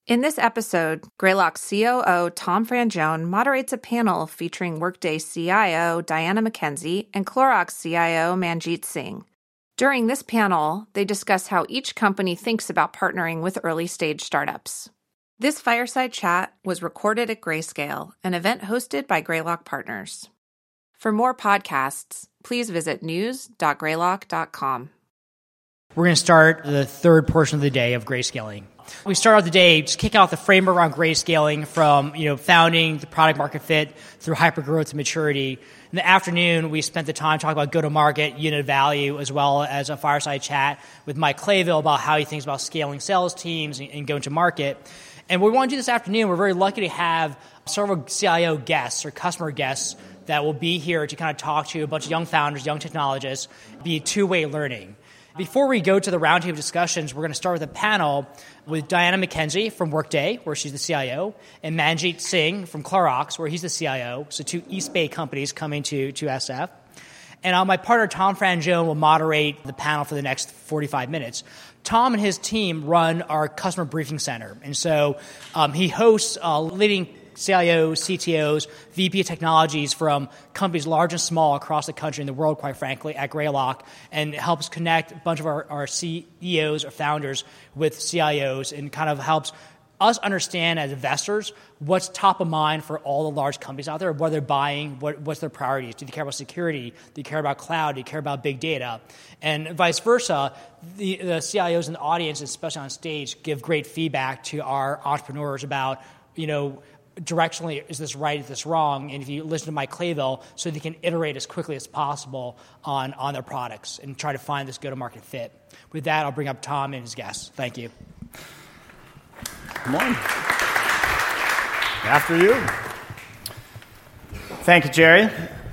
In this episode, Greylock's COO Tom Frangione moderates a panel featuring Workday CIO Diana McKenzie and Clorox CIO Manjit Singh. During this panel, they discuss how each company thinks about partnering with early-stage startups. This fireside chat was recorded at Grayscale, an event hosted by Greylock Partners. For more podcasts, please visit news.greylock.com. We're going to start the third portion of the day of grayscaling. We start out the day just kicking off the framework around grayscaling from founding the product market fit through hypergrowth to maturity. In the afternoon, we spent the time talking about go-to-market, unit value, as well as a fireside chat with Mike Clayville about how he thinks about scaling sales teams and going to market. And what we want to do this afternoon, we're very lucky to have several CIO guests or customer guests that will be here to kind of talk to a bunch of young founders, young technologists, be two-way learning. Before we go to the roundtable discussions, we're going to start with a panel with Diana McKenzie from Workday, where she's the CIO, and Manjit Singh from Clorox, where he's the CIO, so two East Bay companies coming to SF. And my partner, Tom Frangione, will moderate the panel for the next 45 minutes. Tom and his team run our customer briefing center, and so he hosts leading CIOs, CTOs, VP of technologies from companies large and small across the country and the world, quite frankly, at Greylock, and helps connect a bunch of our CEOs or founders with CIOs and kind of helps us understand as investors what's top of mind for all the large companies out there, what they're buying, what's their priorities. Do they care about security? Do you care about cloud? Do you care about big data? And vice versa, the CIOs in the audience, especially on stage, give great feedback to our entrepreneurs about, directionally, is this right, is this wrong? And if you listen to Mike Clayville, so they can iterate as quickly as possible on their products and try to find this go-to-market fit. With that, I'll bring up Tom and his guests. Thank you. Come on. After you. Thank you, Jerry.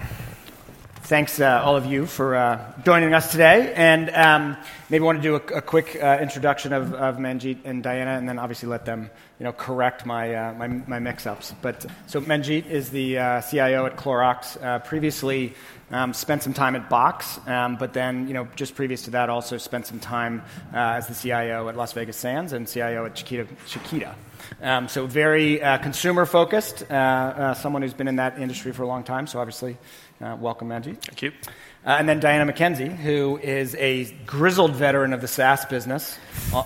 Thanks, all of you, for joining us today. And maybe I want to do a quick introduction of Manjit and Diana, and then obviously let them, correct my mix-ups. But so Manjit is the CIO at Clorox. Previously, spent some time at Box, but then, just previous to that, also spent some time as the CIO at Las Vegas Sands and CIO at Chiquita. So very consumer-focused, someone who's been in that industry for a long time. So obviously, welcome, Manjit. Thank you. And then Diana McKenzie, who is a grizzled veteran of the SaaS business,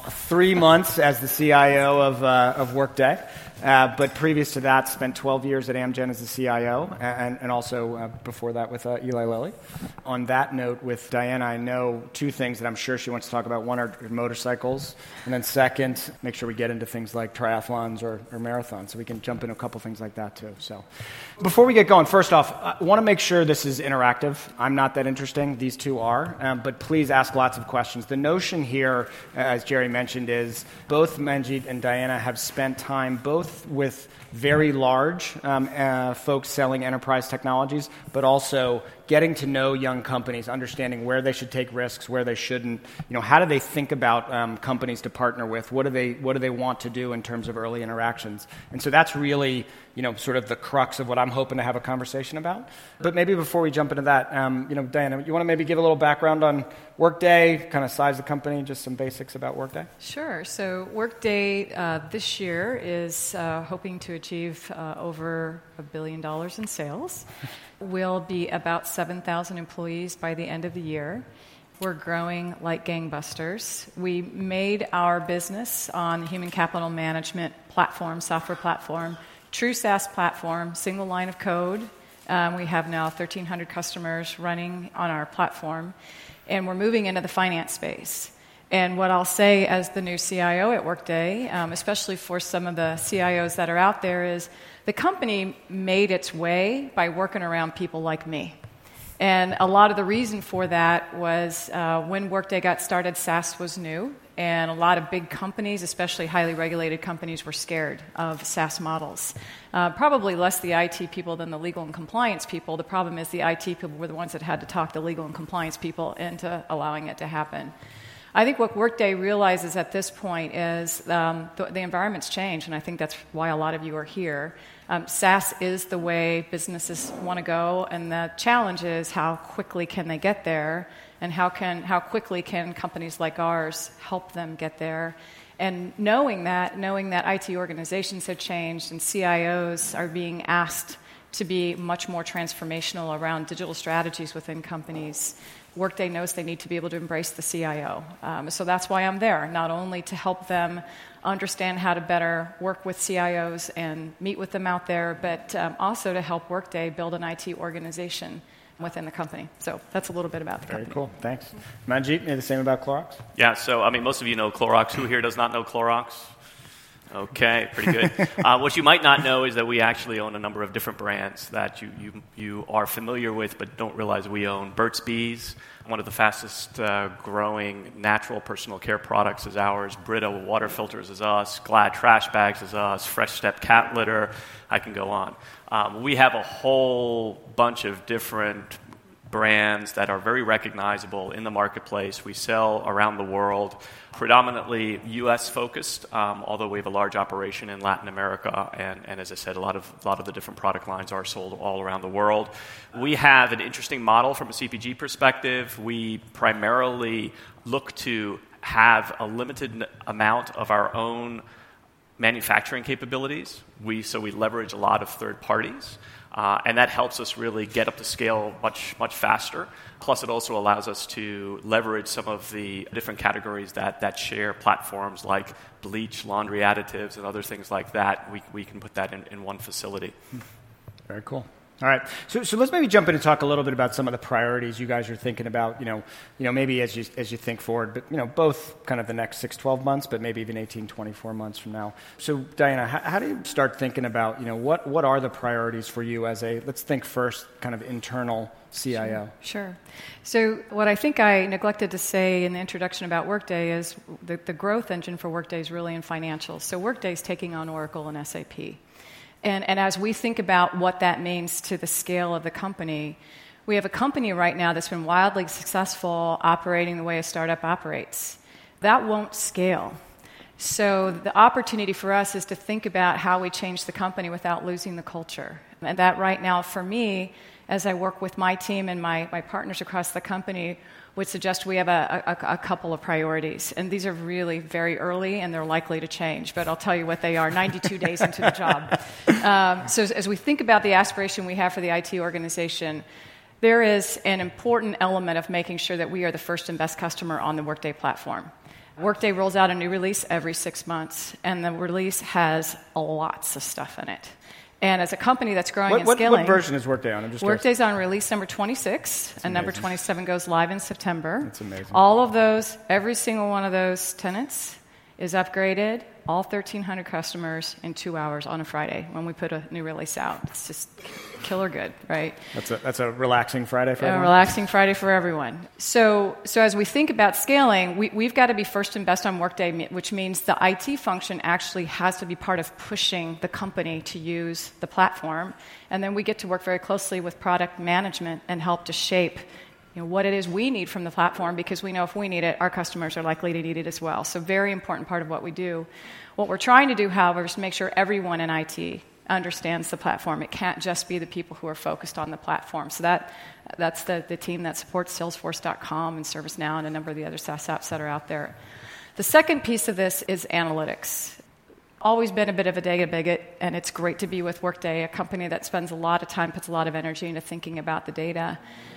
3 months as the CIO of Workday. But previous to that, spent 12 years at Amgen as the CIO, and also before that with Eli Lilly. On that note, with Diana, I know two things that I'm sure she wants to talk about. One are motorcycles, and then second, make sure we get into things like triathlons or marathons, so we can jump into a couple things like that too. So before we get going, first off, I want to make sure this is interactive. I'm not that interesting. These two are, but please ask lots of questions. The notion here, as Jerry mentioned, is both Manjit and Diana have spent time both with very large folks selling enterprise technologies, but also getting to know young companies, understanding where they should take risks, where they shouldn't. How do they think about companies to partner with? What do they want to do in terms of early interactions? And so that's really, sort of the crux of what I'm hoping to have a conversation about. But maybe before we jump into that, Diana, you want to maybe give a little background on Workday, kind of size of the company, just some basics about Workday? Sure. So Workday this year is hoping to achieve over $1 billion in sales. We'll be about 7,000 employees by the end of the year. We're growing like gangbusters. We made our business on the human capital management platform, software platform, true SaaS platform, single line of code. We have now 1,300 customers running on our platform, and we're moving into the finance space. And what I'll say as the new CIO at Workday, especially for some of the CIOs that are out there, is the company made its way by working around people like me. And a lot of the reason for that was when Workday got started, SaaS was new, and a lot of big companies, especially highly regulated companies, were scared of SaaS models. Probably less the IT people than the legal and compliance people. The problem is the IT people were the ones that had to talk the legal and compliance people into allowing it to happen. I think what Workday realizes at this point is the environment's changed, and I think that's why a lot of you are here. SaaS is the way businesses want to go, and the challenge is how quickly can they get there and how quickly can companies like ours help them get there. And knowing that IT organizations have changed and CIOs are being asked to be much more transformational around digital strategies within companies, Workday knows they need to be able to embrace the CIO. So that's why I'm there, not only to help them understand how to better work with CIOs and meet with them out there, but also to help Workday build an IT organization within the company. So that's a little bit about the company. Very cool. Thanks. Manjeet, the same about Clorox? Yeah, so, most of you know Clorox. Who here does not know Clorox? Okay, pretty good. What you might not know is that we actually own a number of different brands that you are familiar with but don't realize we own. Burt's Bees, one of the fastest growing natural personal care products is ours. Brita water filters is us. Glad trash bags is us. Fresh Step cat litter. I can go on. We have a whole bunch of different brands that are very recognizable in the marketplace. We sell around the world, predominantly U.S. focused, although we have a large operation in Latin America, and as I said, a lot of the different product lines are sold all around the world. We have an interesting model from a CPG perspective. We primarily look to have a limited amount of our own manufacturing capabilities. So we leverage a lot of third parties. And that helps us really get up to scale much, much faster. Plus, it also allows us to leverage some of the different categories that share platforms like bleach, laundry additives, and other things like that. We can put that in one facility. Very cool. All right, so let's maybe jump in and talk a little bit about some of the priorities you guys are thinking about, maybe as you think forward, but, both kind of the next 6, 12 months, but maybe even 18, 24 months from now. So, Diana, how do you start thinking about, what are the priorities for you as let's think first, kind of internal CIO? Sure. So what I think I neglected to say in the introduction about Workday is the growth engine for Workday is really in financials. So Workday is taking on Oracle and SAP. And as we think about what that means to the scale of the company, we have a company right now that's been wildly successful operating the way a startup operates. That won't scale. So the opportunity for us is to think about how we change the company without losing the culture. And that right now, for me, as I work with my team and my partners across the company, would suggest we have a couple of priorities. And these are really very early, and they're likely to change. But I'll tell you what they are 92 days into the job. So as we think about the aspiration we have for the IT organization, there is an important element of making sure that we are the first and best customer on the Workday platform. Workday rolls out a new release every 6 months, and the release has lots of stuff in it. And as a company that's growing and scaling... What version is Workday on? Workday's on release number 26, and number 27 goes live in September. That's amazing. All of those, every single one of those tenants is upgraded, all 1,300 customers in 2 hours on a Friday when we put a new release out. It's just killer good, right? That's a relaxing Friday for everyone? A relaxing Friday for everyone. So as we think about scaling, we've got to be first and best on Workday, which means the IT function actually has to be part of pushing the company to use the platform. And then we get to work very closely with product management and help to shape what it is we need from the platform, because we know if we need it, our customers are likely to need it as well. So very important part of what we do. What we're trying to do, however, is to make sure everyone in IT understands the platform. It can't just be the people who are focused on the platform. So that's the team that supports Salesforce.com and ServiceNow and a number of the other SaaS apps that are out there. The second piece of this is analytics. Always been a bit of a data bigot, and it's great to be with Workday, a company that spends a lot of time, puts a lot of energy into thinking about the data.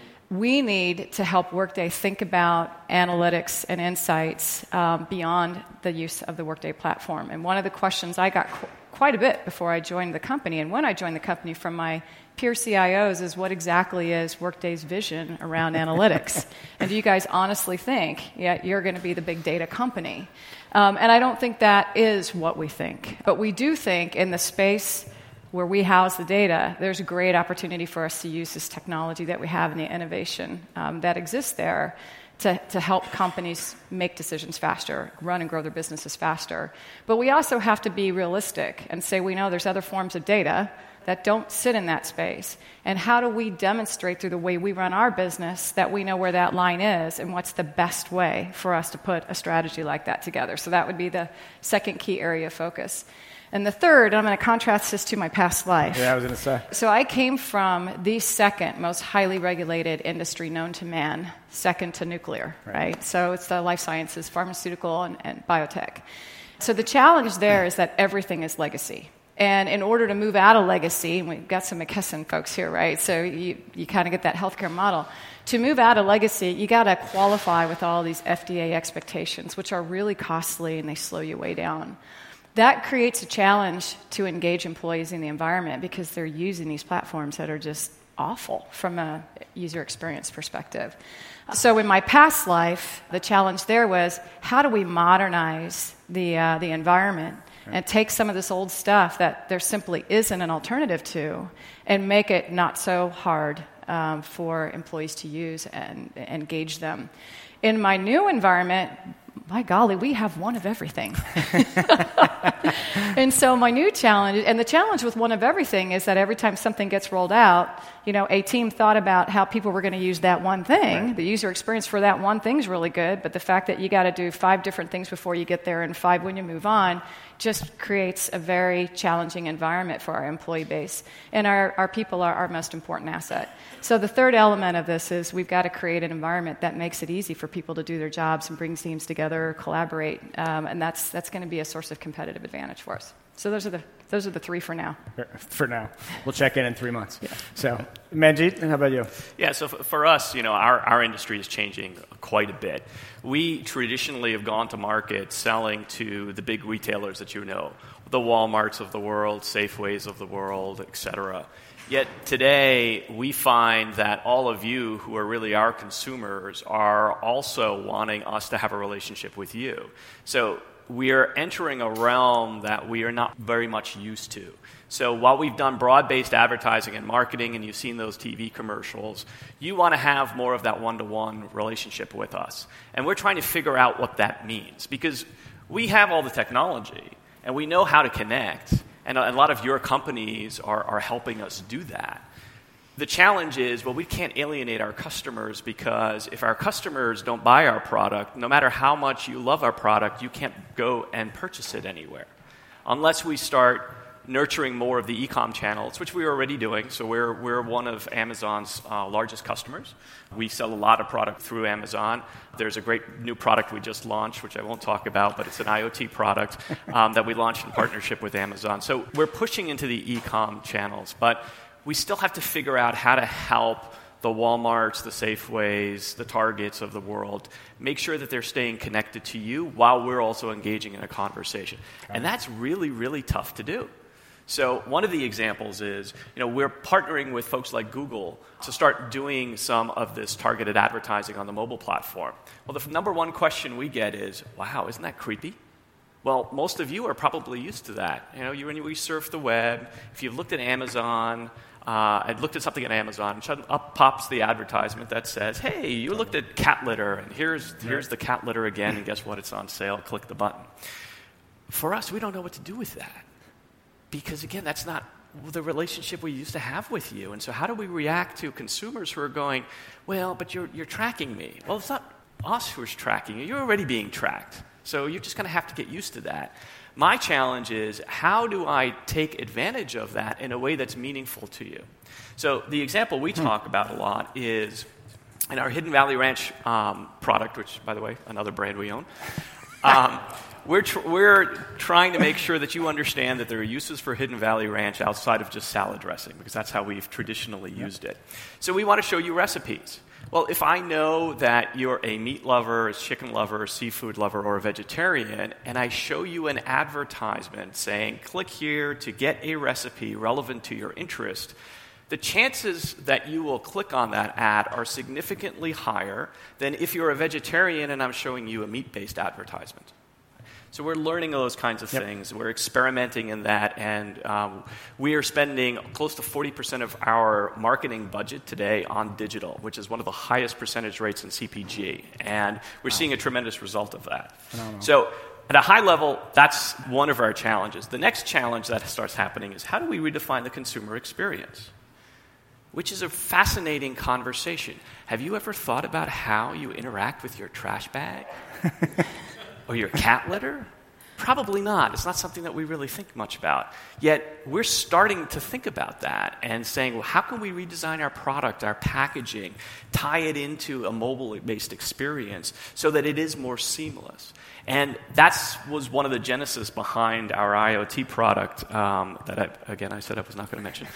We need to help Workday think about analytics and insights beyond the use of the Workday platform. And one of the questions I got quite a bit before I joined the company, and when I joined the company from my peer CIOs, is what exactly is Workday's vision around analytics? And do you guys honestly think you're going to be the big data company? And I don't think that is what we think. But we do think in the space where we house the data, there's a great opportunity for us to use this technology that we have and the innovation that exists there to help companies make decisions faster, run and grow their businesses faster. But we also have to be realistic and say we know there's other forms of data that don't sit in that space. And how do we demonstrate through the way we run our business that we know where that line is and what's the best way for us to put a strategy like that together? So that would be the second key area of focus. And the third, and I'm going to contrast this to my past life. Yeah, I was going to say. So I came from the second most highly regulated industry known to man, second to nuclear, right? So it's the life sciences, pharmaceutical, and biotech. So the challenge there is that everything is legacy. And in order to move out of legacy, and we've got some McKesson folks here, right? So you kind of get that healthcare model. To move out of legacy, you got to qualify with all these FDA expectations, which are really costly and they slow you way down. That creates a challenge to engage employees in the environment because they're using these platforms that are just awful from a user experience perspective. So in my past life, the challenge there was, how do we modernize the environment and take some of this old stuff that there simply isn't an alternative to and make it not so hard for employees to use and engage them. In my new environment, my golly, we have one of everything. And so my new challenge, and the challenge with one of everything is that every time something gets rolled out, a team thought about how people were going to use that one thing. Right. The user experience for that one thing is really good, but the fact that you got to do 5 different things before you get there and 5 when you move on just creates a very challenging environment for our employee base. And our people are our most important asset. So the third element of this is we've got to create an environment that makes it easy for people to do their jobs and brings teams together, collaborate, and that's going to be a source of competitive advantage for us. So those are the 3 for now. For now. We'll check in 3 months. Yeah. So, Manjeet, how about you? Yeah, so for us, our industry is changing quite a bit. We traditionally have gone to market selling to the big retailers that you know, the Walmarts of the world, Safeways of the world, et cetera. Yet today, we find that all of you who are really our consumers are also wanting us to have a relationship with you. So we are entering a realm that we are not very much used to. So while we've done broad-based advertising and marketing, and you've seen those TV commercials, you want to have more of that one-to-one relationship with us. And we're trying to figure out what that means, because we have all the technology, and we know how to connect, and a lot of your companies are helping us do that. The challenge is, we can't alienate our customers, because if our customers don't buy our product, no matter how much you love our product, you can't go and purchase it anywhere. Unless we start nurturing more of the e-com channels, which we're already doing. So we're one of Amazon's largest customers. We sell a lot of product through Amazon. There's a great new product we just launched, which I won't talk about, but it's an IoT product that we launched in partnership with Amazon. So we're pushing into the e-com channels, but we still have to figure out how to help the Walmarts, the Safeways, the Targets of the world make sure that they're staying connected to you while we're also engaging in a conversation. And that's really, really tough to do. So one of the examples is, we're partnering with folks like Google to start doing some of this targeted advertising on the mobile platform. Well, the number one question we get is, wow, isn't that creepy? Well, most of you are probably used to that. When we surf the web, if you've looked at Amazon, I looked at something at Amazon, and up pops the advertisement that says, hey, you looked at cat litter, and here's the cat litter again, and guess what? It's on sale. Click the button. For us, we don't know what to do with that. Because, again, that's not the relationship we used to have with you. And so how do we react to consumers who are going, well, but you're tracking me? Well, it's not us who's tracking you. You're already being tracked. So you're just going to have to get used to that. My challenge is, how do I take advantage of that in a way that's meaningful to you? So the example we talk about a lot is in our Hidden Valley Ranch product, which, by the way, another brand we own. We're trying to make sure that you understand that there are uses for Hidden Valley Ranch outside of just salad dressing, because that's how we've traditionally used it. So we want to show you recipes. Well, if I know that you're a meat lover, a chicken lover, a seafood lover, or a vegetarian, and I show you an advertisement saying, click here to get a recipe relevant to your interest, the chances that you will click on that ad are significantly higher than if you're a vegetarian and I'm showing you a meat-based advertisement. So we're learning those kinds of things. We're experimenting in that, and we are spending close to 40% of our marketing budget today on digital, which is one of the highest percentage rates in CPG, and we're seeing a tremendous result of that. So at a high level, that's one of our challenges. The next challenge that starts happening is, how do we redefine the consumer experience? Which is a fascinating conversation. Have you ever thought about how you interact with your trash bag? Or your cat litter? Probably not. It's not something that we really think much about. Yet we're starting to think about that and saying, well, how can we redesign our product, our packaging, tie it into a mobile-based experience so that it is more seamless? And that was one of the genesis behind our IoT product that, I said I was not going to mention.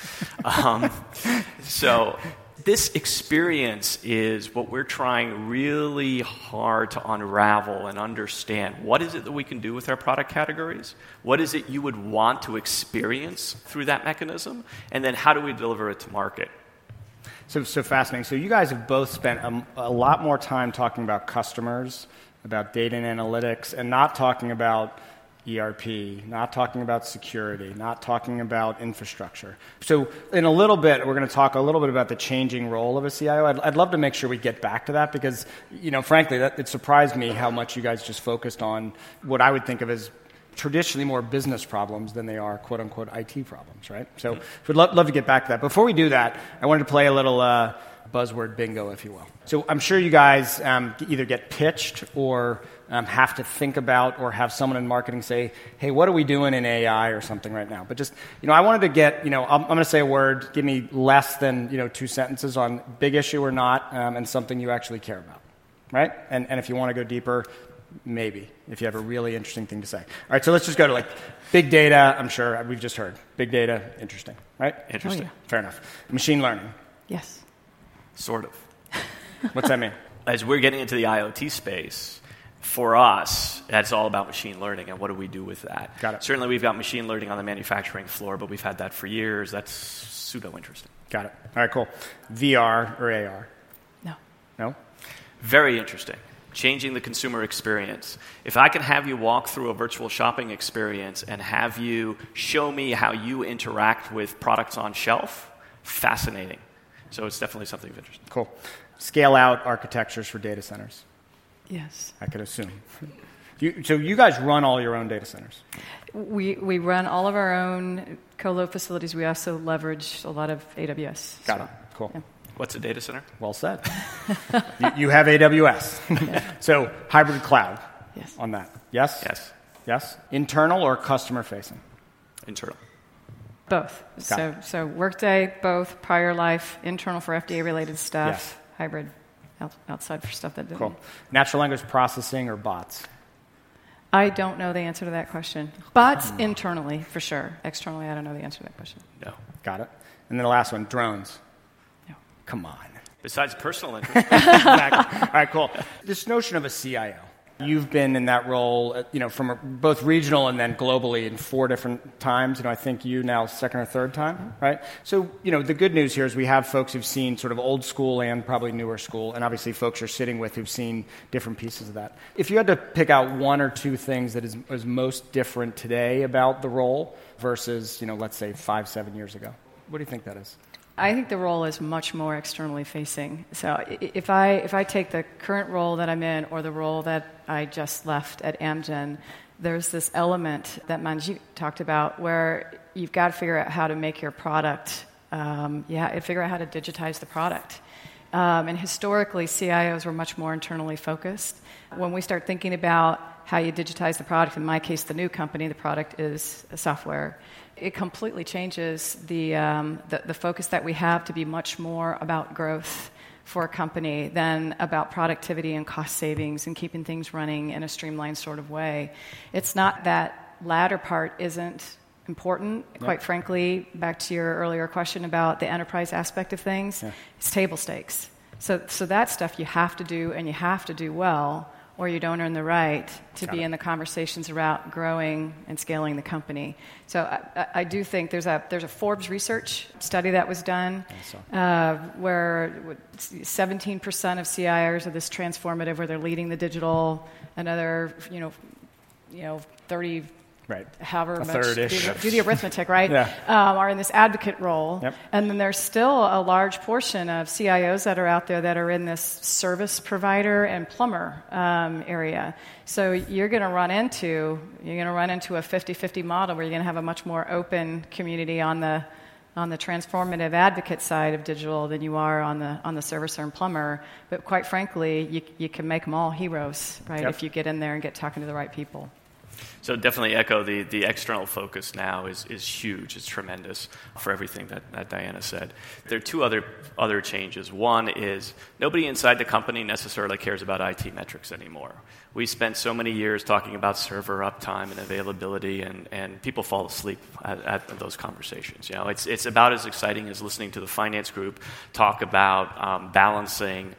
So this experience is what we're trying really hard to unravel and understand. What is it that we can do with our product categories? What is it you would want to experience through that mechanism? And then how do we deliver it to market? So fascinating. So you guys have both spent a lot more time talking about customers, about data and analytics, and not talking about ERP, not talking about security, not talking about infrastructure. So in a little bit, we're going to talk a little bit about the changing role of a CIO. I'd love to make sure we get back to that because, frankly, it surprised me how much you guys just focused on what I would think of as traditionally more business problems than they are quote-unquote IT problems, right? So we'd love to get back to that. Before we do that, I wanted to play a little buzzword bingo, if you will. So I'm sure you guys either get pitched or have to think about or have someone in marketing say, hey, what are we doing in AI or something right now? But just, I wanted to get, I'm going to say a word, give me less than, 2 sentences on big issue or not, and something you actually care about, right? And if you want to go deeper, maybe, if you have a really interesting thing to say. All right, so let's just go to big data. I'm sure we've just heard. Big data, interesting, right? Interesting. Oh, yeah. Fair enough. Machine learning. Yes. Sort of. What's that mean? As we're getting into the IoT space, for us, that's all about machine learning and what do we do with that. Got it. Certainly we've got machine learning on the manufacturing floor, but we've had that for years. That's pseudo-interesting. Got it. All right, cool. VR or AR? No. No? Very interesting. Changing the consumer experience. If I can have you walk through a virtual shopping experience and have you show me how you interact with products on shelf, fascinating. So it's definitely something of interest. Cool. Scale out architectures for data centers. Yes. I could assume. So you guys run all your own data centers? We run all of our own colo facilities. We also leverage a lot of AWS. Got it. Cool. Yeah. What's a data center? Well said. you have AWS. So hybrid cloud. Yes. On that. Yes? Yes. Yes? Internal or customer facing? Internal. Both. So Workday, both, prior life, internal for FDA-related stuff, Yes. hybrid outside for stuff that didn't. Cool. Natural language processing or bots? I don't know the answer to that question. Bots internally, for sure. Externally, I don't know the answer to that question. No. Got it. And then the last one, drones. No. Come on. Besides personal interest. Exactly. All right, cool. This notion of a CIO. You've been in that role, from both regional and then globally in 4 different times. I think you now second or third time, right? So, the good news here is we have folks who've seen sort of old school and probably newer school, and obviously folks you're sitting with who've seen different pieces of that. If you had to pick out 1 or 2 things that is most different today about the role versus, let's say 5-7 years ago, what do you think that is? I think the role is much more externally facing. So if I take the current role that I'm in or the role that I just left at Amgen, there's this element that Manjit talked about where you've got to figure out how to make your product, figure out how to digitize the product. And historically, CIOs were much more internally focused. When we start thinking about how you digitize the product, in my case, the new company, the product is software. It completely changes the focus that we have to be much more about growth for a company than about productivity and cost savings and keeping things running in a streamlined sort of way. It's not that latter part isn't important. Yep. Quite frankly, back to your earlier question about the enterprise aspect of things, it's table stakes. So that stuff you have to do, and you have to do well, or you don't earn the right to be in the conversations about growing and scaling the company. So I do think there's a Forbes research study that was done where 17% of CIOs are this transformative, where they're leading the digital, another 30. Right. However much, third-ish. do the arithmetic, right? Are in this advocate role. Yep. And then there's still a large portion of CIOs that are out there that are in this service provider and plumber area. So you're going to run into a 50-50 model where you're going to have a much more open community on the transformative advocate side of digital than you are on the servicer and plumber. But quite frankly, you can make them all heroes, right? Yep. If you get in there and get talking to the right people. So definitely echo the external focus now is huge. It's tremendous for everything that Diana said. There are two other changes. One is nobody inside the company necessarily cares about IT metrics anymore. We spent so many years talking about server uptime and availability, and people fall asleep at those conversations. It's about as exciting as listening to the finance group talk about balancing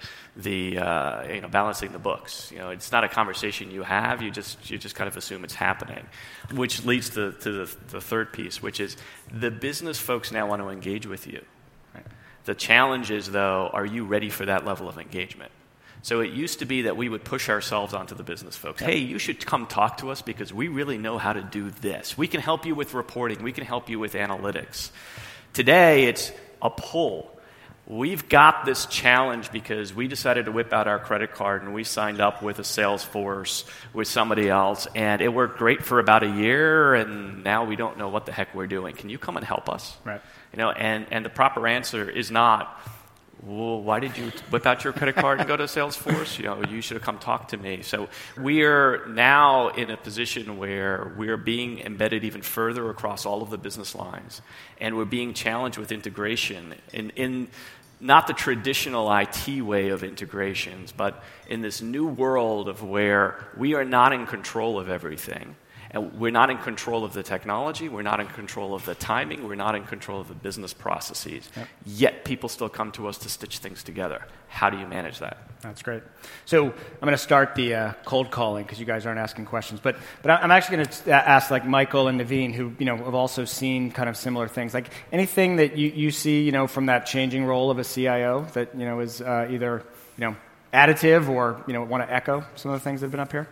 the books. It's not a conversation you have. You just kind of assume it's happening, which leads to the third piece, which is the business folks now want to engage with you. Right? The challenge is, though, are you ready for that level of engagement? So it used to be that we would push ourselves onto the business folks. Hey, you should come talk to us because we really know how to do this. We can help you with reporting. We can help you with analytics. Today, it's a pull. We've got this challenge because we decided to whip out our credit card and we signed up with a Salesforce with somebody else, and it worked great for about a year, and now we don't know what the heck we're doing. Can you come and help us? Right. And the proper answer is not, well, why did you whip out your credit card and go to Salesforce? You should have come talk to me. So we're now in a position where we're being embedded even further across all of the business lines, and we're being challenged with integration in not the traditional IT way of integrations, but in this new world of where we are not in control of everything. And we're not in control of the technology, we're not in control of the timing, we're not in control of the business processes. Yep. Yet people still come to us to stitch things together. How do you manage that? That's great. So I'm going to start the cold calling because you guys aren't asking questions. But I'm actually going to ask like Michael and Naveen, who have also seen kind of similar things. Like anything that you see from that changing role of a CIO that is either additive or want to echo some of the things that have been up here.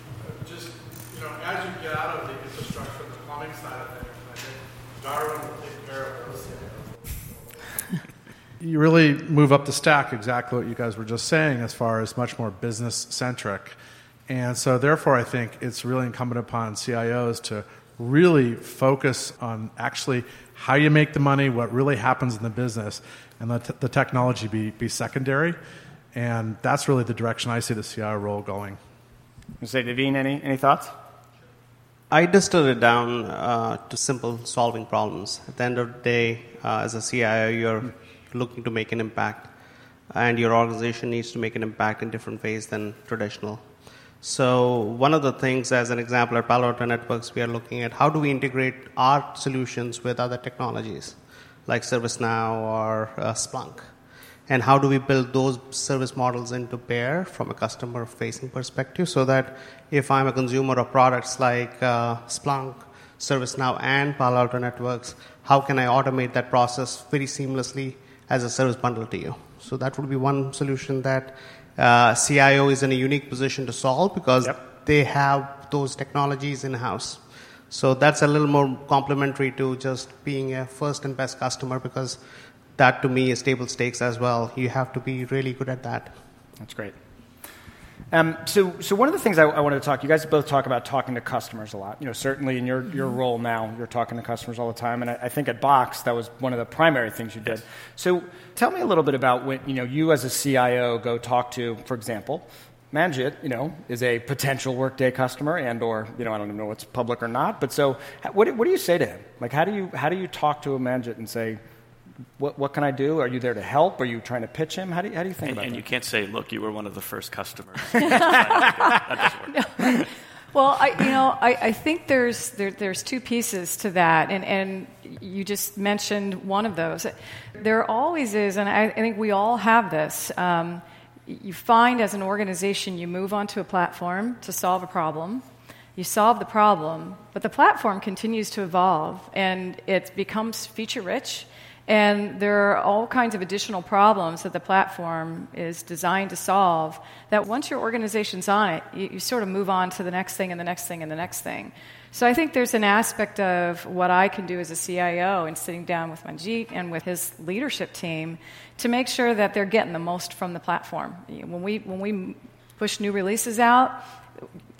As you get out of the infrastructure and the plumbing side of things, I think Darwin will take care of those things. You really move up the stack, exactly what you guys were just saying, as far as much more business-centric. And so therefore, I think it's really incumbent upon CIOs to really focus on actually how you make the money, what really happens in the business, and let the technology be secondary. And that's really the direction I see the CIO role going. You say, Naveen, any thoughts? I distilled it down to simple solving problems. At the end of the day, as a CIO, you're looking to make an impact, and your organization needs to make an impact in different ways than traditional. So one of the things, as an example, at Palo Alto Networks, we are looking at how do we integrate our solutions with other technologies, like ServiceNow or Splunk. And how do we build those service models into bear from a customer-facing perspective so that if I'm a consumer of products like Splunk, ServiceNow, and Palo Alto Networks, how can I automate that process very seamlessly as a service bundle to you? So that would be one solution that CIO is in a unique position to solve because they have those technologies in-house. So that's a little more complementary to just being a first and best customer because that, to me, is table stakes as well. You have to be really good at that. That's great. So one of the things I wanted to talk, you guys both talk about talking to customers a lot. Certainly in your role now, you're talking to customers all the time. And I think at Box, that was one of the primary things you did. So tell me a little bit about when, you as a CIO go talk to, for example, Manjit, is a potential Workday customer and or, I don't even know what's public or not. But so what do you say to him? Like, how do you talk to a Manjit and say, what can I do? Are you there to help? Are you trying to pitch him? How do you think about that? And you can't say, look, you were one of the first customers. That doesn't work. Well, I think there's two pieces to that, and you just mentioned one of those. There always is, and I think we all have this. You find as an organization, you move onto a platform to solve a problem. You solve the problem, but the platform continues to evolve, and it becomes feature-rich. And there are all kinds of additional problems that the platform is designed to solve that once your organization's on it, you sort of move on to the next thing and the next thing and the next thing. So I think there's an aspect of what I can do as a CIO and sitting down with Manjit and with his leadership team to make sure that they're getting the most from the platform. When we push new releases out,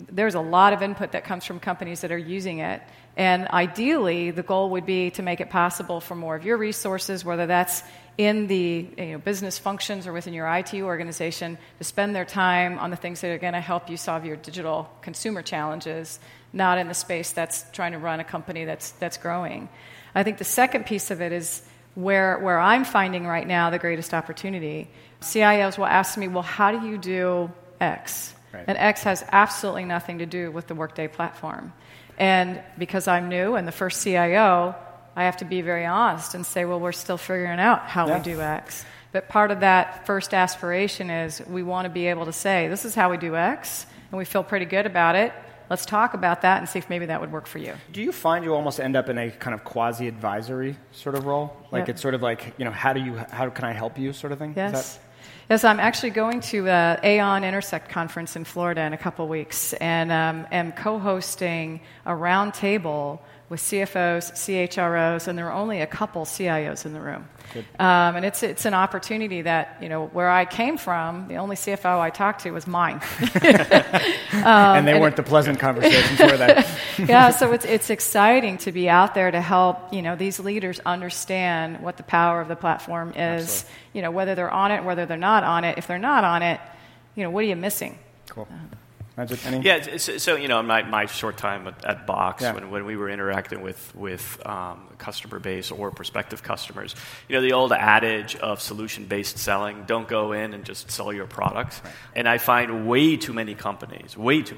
there's a lot of input that comes from companies that are using it. And ideally, the goal would be to make it possible for more of your resources, whether that's in the business functions or within your IT organization, to spend their time on the things that are going to help you solve your digital consumer challenges, not in the space that's trying to run a company that's growing. I think the second piece of it is where I'm finding right now the greatest opportunity. CIOs will ask me, well, how do you do X? Right. And X has absolutely nothing to do with the Workday platform. And because I'm new and the first CIO, I have to be very honest and say, well, we're still figuring out how we do X. But part of that first aspiration is we want to be able to say, this is how we do X, and we feel pretty good about it. Let's talk about that and see if maybe that would work for you. Do you find you almost end up in a kind of quasi-advisory sort of role? Like It's sort of like, how can I help you sort of thing? Yes. Yes, I'm actually going to Aon Intersect conference in Florida in a couple weeks, and am co-hosting a roundtable with CFOs, CHROs, and there are only a couple CIOs in the room. And it's an opportunity that, where I came from, the only CFO I talked to was mine. And they weren't the pleasant conversations, were they? Yeah, so it's exciting to be out there to help, these leaders understand what the power of the platform is, Absolutely. Whether they're on it, whether they're not on it. If they're not on it, what are you missing? Cool. Yeah, so in my short time at Box, when we were interacting with customer base or prospective customers, the old adage of solution-based selling, don't go in and just sell your product. Right. And I find way too many companies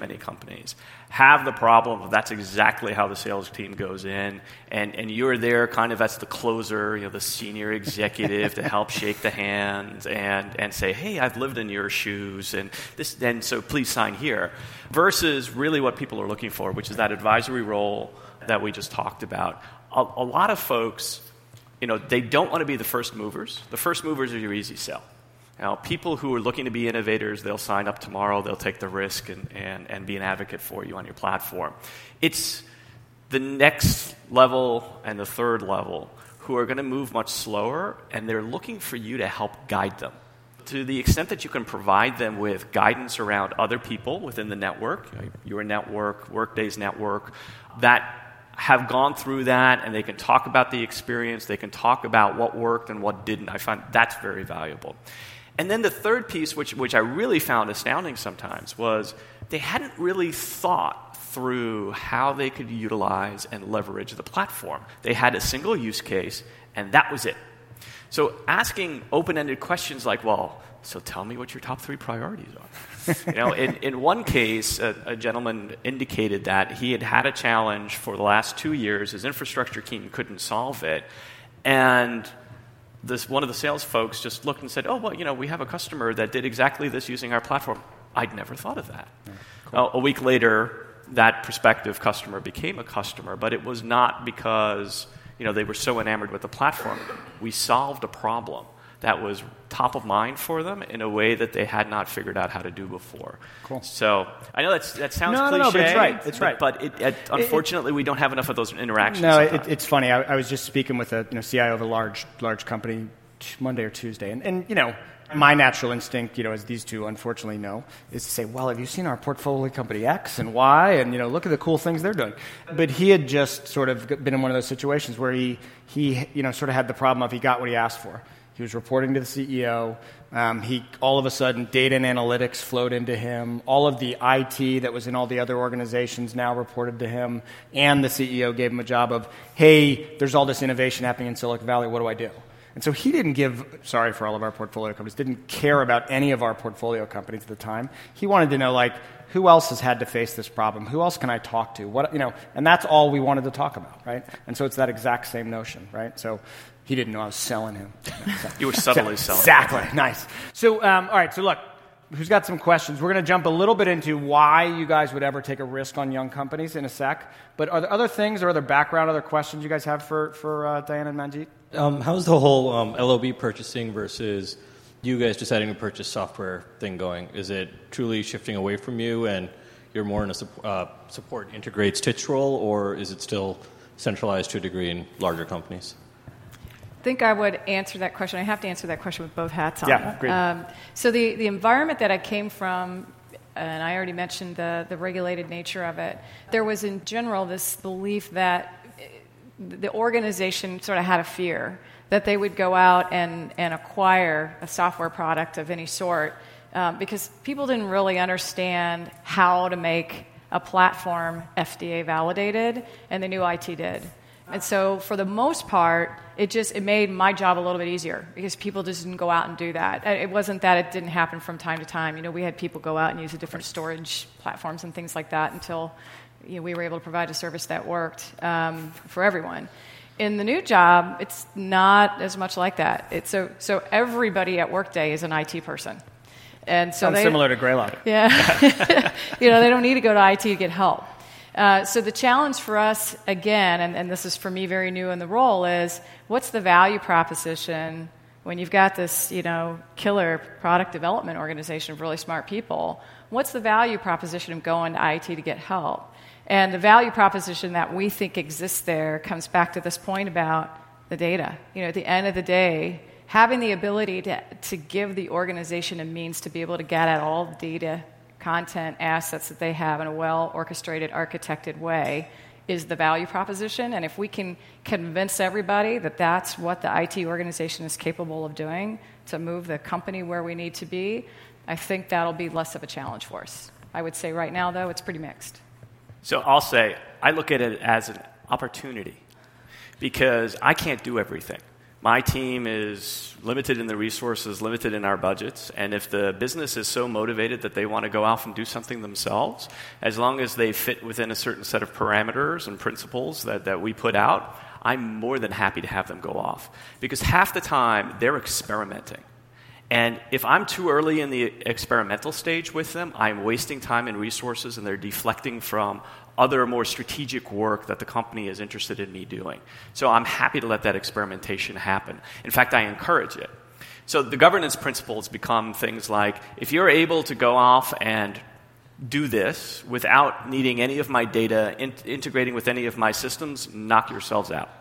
have the problem of that's exactly how the sales team goes in, and you're there kind of as the closer, the senior executive to help shake the hand and say, hey, I've lived in your shoes, and so please sign here. Versus really what people are looking for, which is that advisory role that we just talked about. A lot of folks, they don't want to be the first movers. The first movers are your easy sell. People who are looking to be innovators, they'll sign up tomorrow, they'll take the risk and be an advocate for you on your platform. It's the next level and the third level who are going to move much slower, and they're looking for you to help guide them. To the extent that you can provide them with guidance around other people within the network, your network, Workday's network, that have gone through that, and they can talk about the experience, they can talk about what worked and what didn't. I find that's very valuable. And then the third piece, which I really found astounding sometimes, was they hadn't really thought through how they could utilize and leverage the platform. They had a single use case, and that was it. So asking open-ended questions like, well, so tell me what your top 3 priorities are. In one case, a gentleman indicated that he had a challenge for the last 2 years. His infrastructure team couldn't solve it. And one of the sales folks just looked and said, oh, well, we have a customer that did exactly this using our platform. I'd never thought of that. Yeah, cool. A week later, that prospective customer became a customer, but it was not because they were so enamored with the platform. We solved a problem that was top of mind for them in a way that they had not figured out how to do before. Cool. So I know that sounds cliche. No, but it's right. It's right. But unfortunately, we don't have enough of those interactions. No, it's funny. I was just speaking with a CIO of a large company Monday or Tuesday, and my natural instinct, as these two unfortunately know, is to say, well, have you seen our portfolio company X and Y? And, look at the cool things they're doing. But he had just sort of been in one of those situations where he sort of had the problem of he got what he asked for. He was reporting to the CEO. He all of a sudden, data and analytics flowed into him. All of the IT that was in all the other organizations now reported to him. And the CEO gave him a job of, hey, there's all this innovation happening in Silicon Valley. What do I do? And so he didn't sorry for all of our portfolio companies, didn't care about any of our portfolio companies at the time. He wanted to know, who else has had to face this problem? Who else can I talk to? And that's all we wanted to talk about, right? And so it's that exact same notion, right? So he didn't know I was selling him. You were subtly selling. Exactly. Nice. So, all right, so look, who's got some questions? We're going to jump a little bit into why you guys would ever take a risk on young companies in a sec. But are there other things or other background, other questions you guys have for Diane and Manjeet? How's the whole LOB purchasing versus you guys deciding to purchase software thing going? Is it truly shifting away from you and you're more in a support integrate stitch role, or is it still centralized to a degree in larger companies? I think I would answer that question. I have to answer that question with both hats on. Yeah, great. So the environment that I came from and I already mentioned the regulated nature of it. There was, in general, this belief that the organization sort of had a fear that they would go out and acquire a software product of any sort because people didn't really understand how to make a platform FDA validated, and they knew IT did. And so for the most part, it made my job a little bit easier because people just didn't go out and do that. It wasn't that it didn't happen from time to time. You know, we had people go out and use the different storage platforms and things like that until we were able to provide a service that worked for everyone. In the new job, it's not as much like that. So everybody at Workday is an IT person. And so Sounds similar to Greylock. Yeah. They don't need to go to IT to get help. So the challenge for us, again, and this is for me very new in the role, is what's the value proposition when you've got this, killer product development organization of really smart people? What's the value proposition of going to IT to get help? And the value proposition that we think exists there comes back to this point about the data. At the end of the day, having the ability to give the organization a means to be able to get at all the data, content, assets that they have in a well-orchestrated, architected way is the value proposition. And if we can convince everybody that that's what the IT organization is capable of doing to move the company where we need to be, I think that'll be less of a challenge for us. I would say right now, though, it's pretty mixed. So I'll say, I look at it as an opportunity because I can't do everything. My team is limited in the resources, limited in our budgets, and if the business is so motivated that they want to go off and do something themselves, as long as they fit within a certain set of parameters and principles that we put out, I'm more than happy to have them go off. Because half the time, they're experimenting. And if I'm too early in the experimental stage with them, I'm wasting time and resources, and they're deflecting from other more strategic work that the company is interested in me doing. So I'm happy to let that experimentation happen. In fact, I encourage it. So the governance principles become things like, if you're able to go off and do this without needing any of my data, integrating with any of my systems, knock yourselves out.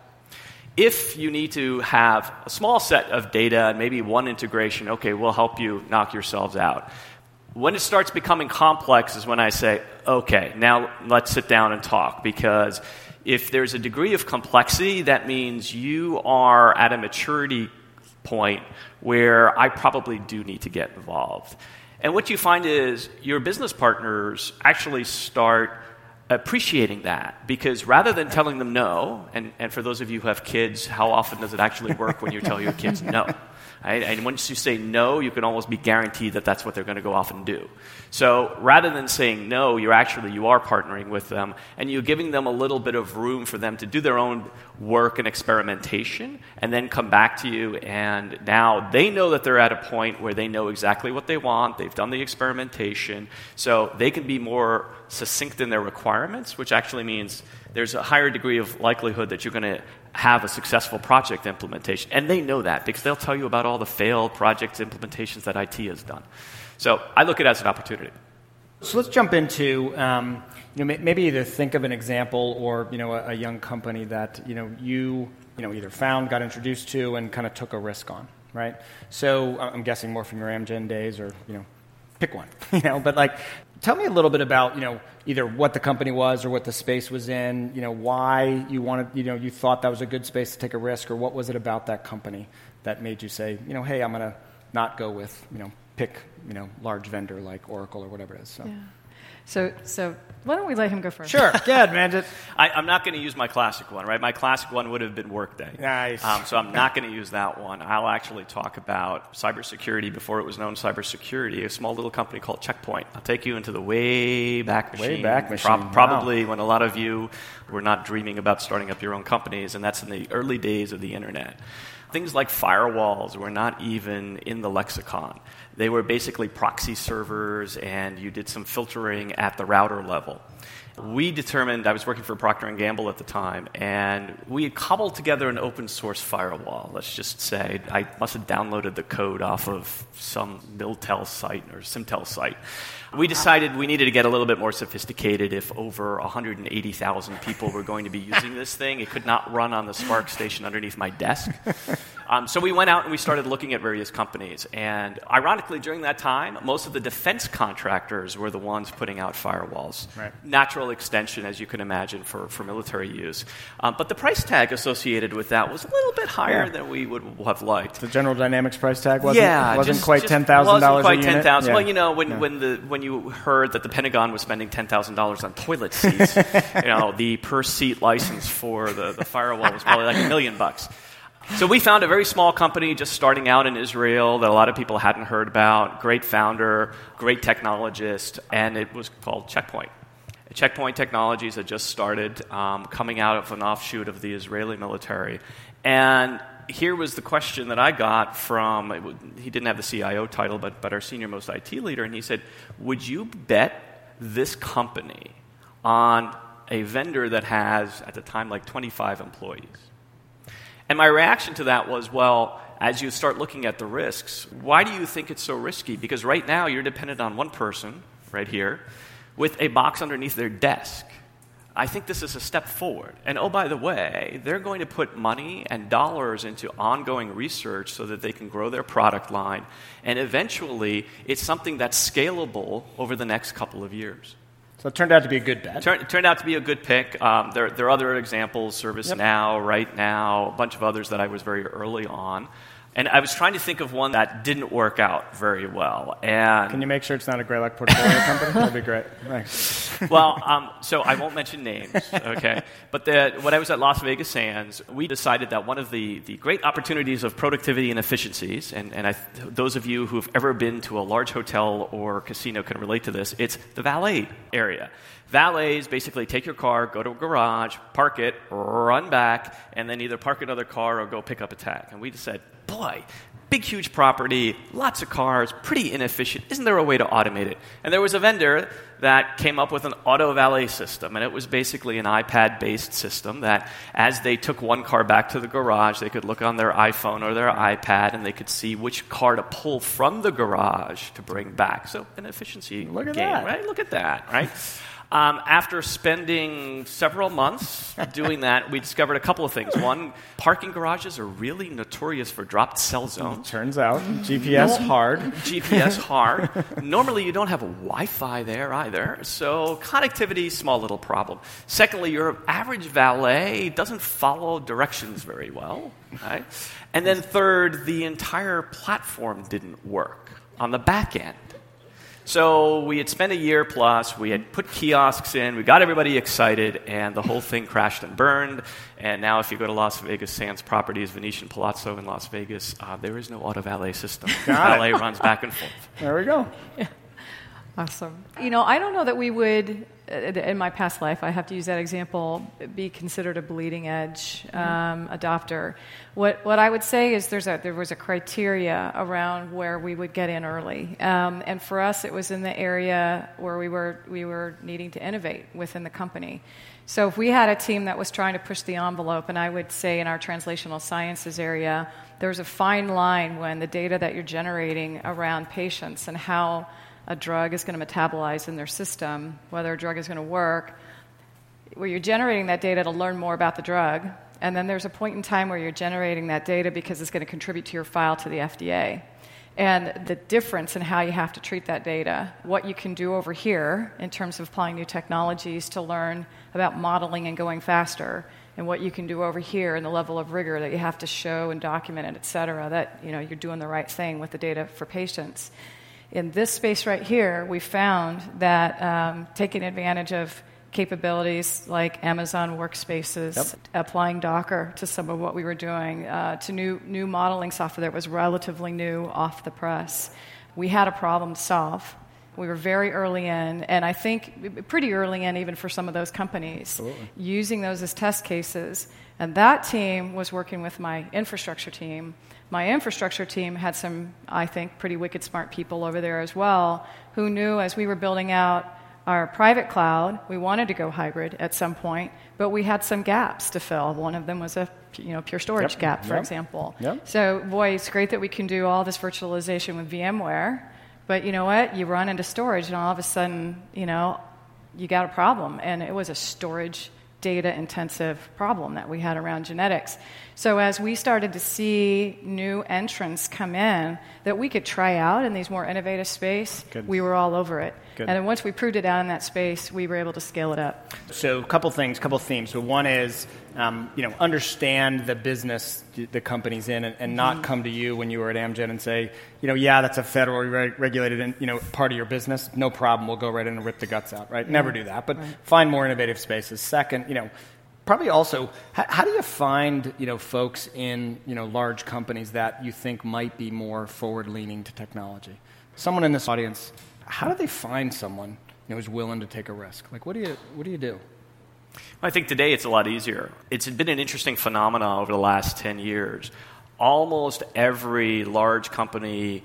If you need to have a small set of data and maybe one integration, okay, we'll help you knock yourselves out. When it starts becoming complex is when I say, okay, now let's sit down and talk, because if there's a degree of complexity, that means you are at a maturity point where I probably do need to get involved. And what you find is your business partners actually start appreciating that, because rather than telling them no, and for those of you who have kids, how often does it actually work when you tell your kids no? Right? And once you say no, you can almost be guaranteed that that's what they're going to go off and do. So rather than saying no, you are partnering with them, and you're giving them a little bit of room for them to do their own work and experimentation, and then come back to you, and now they know that they're at a point where they know exactly what they want, they've done the experimentation, so they can be more succinct in their requirements, which actually means there's a higher degree of likelihood that you're going to have a successful project implementation. And they know that because they'll tell you about all the failed project implementations that IT has done. So I look at it as an opportunity. So let's jump into maybe either think of an example or a young company that you either found, got introduced to, and kind of took a risk on, right? So I'm guessing more from your Amgen days, or pick one, But tell me a little bit about either what the company was or what the space was in, why you wanted, you thought that was a good space to take a risk, or what was it about that company that made you say, hey, I'm going to not go with, pick, large vendor like Oracle or whatever it is. So. Yeah. So why don't we let him go first? Sure. Go ahead, man. I'm not going to use my classic one, right? My classic one would have been Workday. Nice. So I'm not going to use that one. I'll actually talk about cybersecurity before it was known cybersecurity, a small little company called Checkpoint. I'll take you into the way back machine. Way back machine. Probably when a lot of you were not dreaming about starting up your own companies, and that's in the early days of the internet. Things like firewalls were not even in the lexicon. They were basically proxy servers, and you did some filtering at the router level. We determined, I was working for Procter & Gamble at the time, and we had cobbled together an open source firewall. Let's just say I must have downloaded the code off of some Miltel site or Simtel site. We decided we needed to get a little bit more sophisticated. If over 180,000 people were going to be using this thing, it could not run on the Spark station underneath my desk. So we went out and we started looking at various companies. And ironically, ironically, during that time, most of the defense contractors were the ones putting out firewalls. Right. Natural extension, as you can imagine, for military use. But the price tag associated with that was a little bit higher than we would have liked. The General Dynamics price tag wasn't just quite $10,000 wasn't quite a unit? $10,000. Yeah. Well, you know, when you heard that the Pentagon was spending $10,000 on toilet seats, you know, the per-seat license for the firewall was probably like $1 million. So we found a very small company just starting out in Israel that a lot of people hadn't heard about. Great founder, great technologist, and it was called Checkpoint. Checkpoint Technologies had just started coming out of an offshoot of the Israeli military. And here was the question that I got from, he didn't have the CIO title, but our senior-most IT leader, and he said, would you bet this company on a vendor that has, at the time, like 25 employees? And my reaction to that was, well, as you start looking at the risks, why do you think it's so risky? Because right now you're dependent on one person, right here, with a box underneath their desk. I think this is a step forward. And oh, by the way, they're going to put money and dollars into ongoing research so that they can grow their product line. And eventually, it's something that's scalable over the next couple of years. So it turned out to be a good bet. Turned out to be a good pick. There are other examples, ServiceNow, RightNow, a bunch of others that I was very early on. And I was trying to think of one that didn't work out very well. And can you make sure it's not a Greylock portfolio company? That'd be great. Thanks. Well, so I won't mention names, okay? But when I was at Las Vegas Sands, we decided that one of the great opportunities of productivity and efficiencies, and those of you who've ever been to a large hotel or casino can relate to this, it's the valet area. Valets basically take your car, go to a garage, park it, run back, and then either park another car or go pick up a tag. And we just said, boy, big, huge property, lots of cars, pretty inefficient. Isn't there a way to automate it? And there was a vendor that came up with an auto valet system, and it was basically an iPad-based system that as they took one car back to the garage, they could look on their iPhone or their iPad, and they could see which car to pull from the garage to bring back. So an efficiency game, right? Look at that, right? After spending several months doing that, we discovered a couple of things. One, parking garages are really notorious for dropped cell zones. Turns out, GPS hard. GPS hard. Normally, you don't have a Wi-Fi there either, so connectivity, small little problem. Secondly, your average valet doesn't follow directions very well. Right? And then third, the entire platform didn't work on the back end. So we had spent a year plus, we had put kiosks in, we got everybody excited, and the whole thing crashed and burned. And now if you go to Las Vegas Sands Properties, Venetian Palazzo in Las Vegas, there is no auto valet system. Valet runs back and forth. There we go. Yeah. Awesome. You know, I don't know that we would, in my past life, I have to use that example, be considered a bleeding edge adopter. What I would say is there was a criteria around where we would get in early. And for us, it was in the area where we were needing to innovate within the company. So if we had a team that was trying to push the envelope, and I would say in our translational sciences area, there's a fine line when the data that you're generating around patients and how a drug is going to metabolize in their system, whether a drug is going to work, where you're generating that data to learn more about the drug, and then there's a point in time where you're generating that data because it's going to contribute to your file to the FDA. And the difference in how you have to treat that data, what you can do over here in terms of applying new technologies to learn about modeling and going faster, and what you can do over here and the level of rigor that you have to show and document it, et cetera, that you're doing the right thing with the data for patients. In this space right here, we found that taking advantage of capabilities like Amazon Workspaces, applying Docker to some of what we were doing, to new modeling software that was relatively new off the press, we had a problem to solve. We were very early in, and I think pretty early in even for some of those companies, using those as test cases. And that team was working with my infrastructure team. My infrastructure team had some, I think, pretty wicked smart people over there as well who knew as we were building out our private cloud, we wanted to go hybrid at some point, but we had some gaps to fill. One of them was a pure storage gap, for example. So, boy, it's great that we can do all this virtualization with VMware, but you know what? You run into storage, and all of a sudden, you got a problem, and it was a storage data-intensive problem that we had around genetics. So as we started to see new entrants come in that we could try out in these more innovative space, we were all over it. Good. And then once we proved it out in that space, we were able to scale it up. So a couple themes. So one is, understand the business the company's in and not come to you when you were at Amgen and say, that's a federally regulated part of your business. No problem. We'll go right in and rip the guts out, right? Never do that. But find more innovative spaces. Second, probably also, how do you find, folks in, large companies that you think might be more forward-leaning to technology? Someone in this audience, how do they find someone who's willing to take a risk? Like, what do you do? I think today it's a lot easier. It's been an interesting phenomenon over the last 10 years. Almost every large company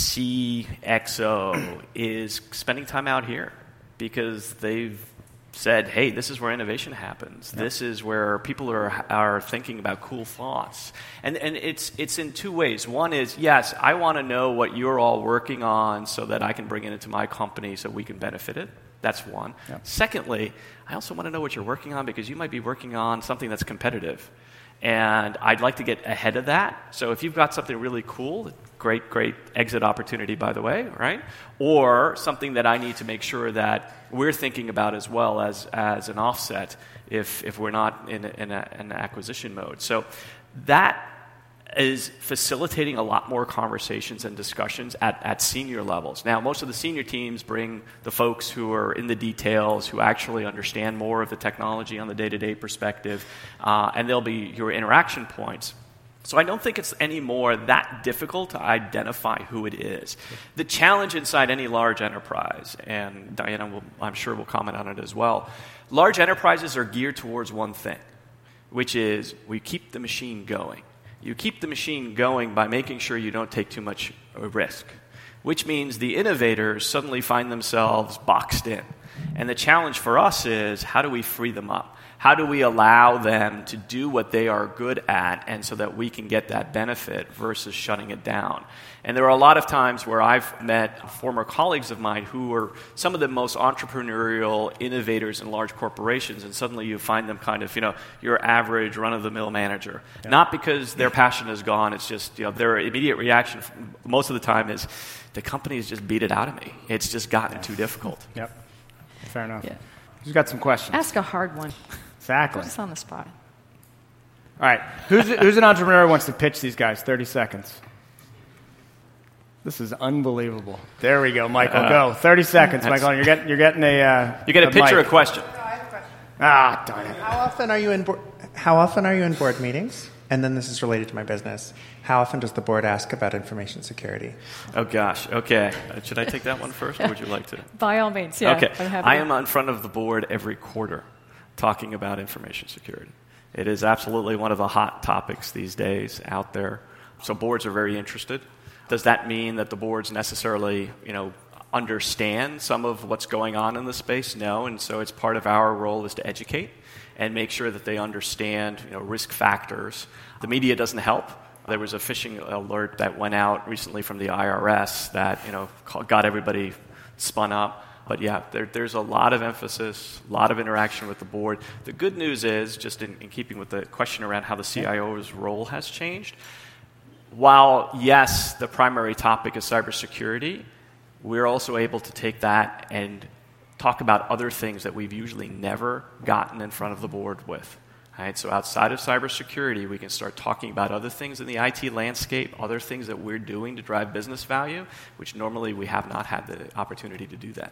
CXO is spending time out here because they've said, hey, this is where innovation happens. Yep. This is where people are thinking about cool thoughts. And it's in two ways. One is, yes, I want to know what you're all working on so that I can bring it into my company so we can benefit it. That's one. Yep. Secondly, I also want to know what you're working on because you might be working on something that's competitive. And I'd like to get ahead of that. So if you've got something really cool, great exit opportunity, by the way, right? Or something that I need to make sure that we're thinking about as well as an offset if we're not in an acquisition mode. So that is facilitating a lot more conversations and discussions at senior levels. Now, most of the senior teams bring the folks who are in the details, who actually understand more of the technology on the day-to-day perspective, and they'll be your interaction points. So I don't think it's any more that difficult to identify who it is. The challenge inside any large enterprise, and Diana I'm sure will comment on it as well, large enterprises are geared towards one thing, which is we keep the machine going. You keep the machine going by making sure you don't take too much risk, which means the innovators suddenly find themselves boxed in. And the challenge for us is, how do we free them up? How do we allow them to do what they are good at and so that we can get that benefit versus shutting it down? And there are a lot of times where I've met former colleagues of mine who are some of the most entrepreneurial innovators in large corporations, and suddenly you find them kind of, your average run-of-the-mill manager. Yeah. Not because their passion is gone, it's just, their immediate reaction most of the time is, the company has just beat it out of me. It's just gotten too difficult. Yep. Fair enough. Yeah. Who's got some questions? Ask a hard one. Exactly. Put us on the spot. All right. Who's an entrepreneur who wants to pitch these guys? 30 seconds. This is unbelievable. There we go, Michael. Go. 30 seconds, Michael. You're getting a. You get a pitch or a question? No, I have a question. Ah, darn it. How often are you in board meetings? And then this is related to my business. How often does the board ask about information security? Oh, gosh. Okay. Should I take that one first, or would you like to? By all means, yeah. Okay. I am in front of the board every quarter talking about information security. It is absolutely one of the hot topics these days out there. So boards are very interested. Does that mean that the boards necessarily, understand some of what's going on in the space? No. And so it's part of our role is to educate and make sure that they understand, risk factors. The media doesn't help. There was a phishing alert that went out recently from the IRS that, got everybody spun up. But yeah, there's a lot of emphasis, a lot of interaction with the board. The good news is, just in keeping with the question around how the CIO's role has changed, while, yes, the primary topic is cybersecurity, we're also able to take that and talk about other things that we've usually never gotten in front of the board with. Right? So outside of cybersecurity, we can start talking about other things in the IT landscape, other things that we're doing to drive business value, which normally we have not had the opportunity to do that.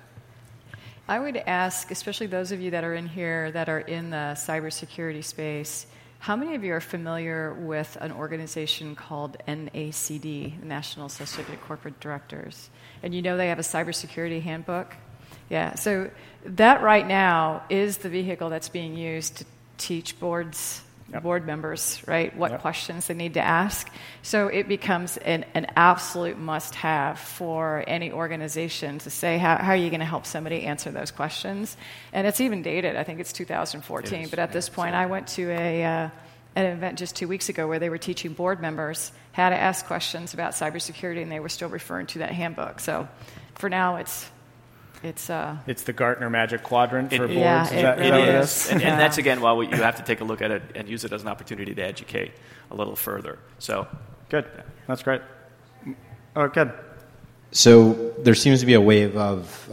I would ask, especially those of you that are in here that are in the cybersecurity space, how many of you are familiar with an organization called NACD, National Association of Corporate Directors? And they have a cybersecurity handbook? Yeah, so that right now is the vehicle that's being used to teach board members, right, what questions they need to ask. So it becomes an absolute must-have for any organization to say, how are you going to help somebody answer those questions? And it's even dated. I think it's 2014. But at this point, I went to an event just 2 weeks ago where they were teaching board members how to ask questions about cybersecurity, and they were still referring to that handbook. So for now, it's It's the Gartner Magic Quadrant for boards. Yeah, Is that it what it is. is? And that's, again, why you have to take a look at it and use it as an opportunity to educate a little further. So, Good. That's great. Oh, good. So there seems to be a wave of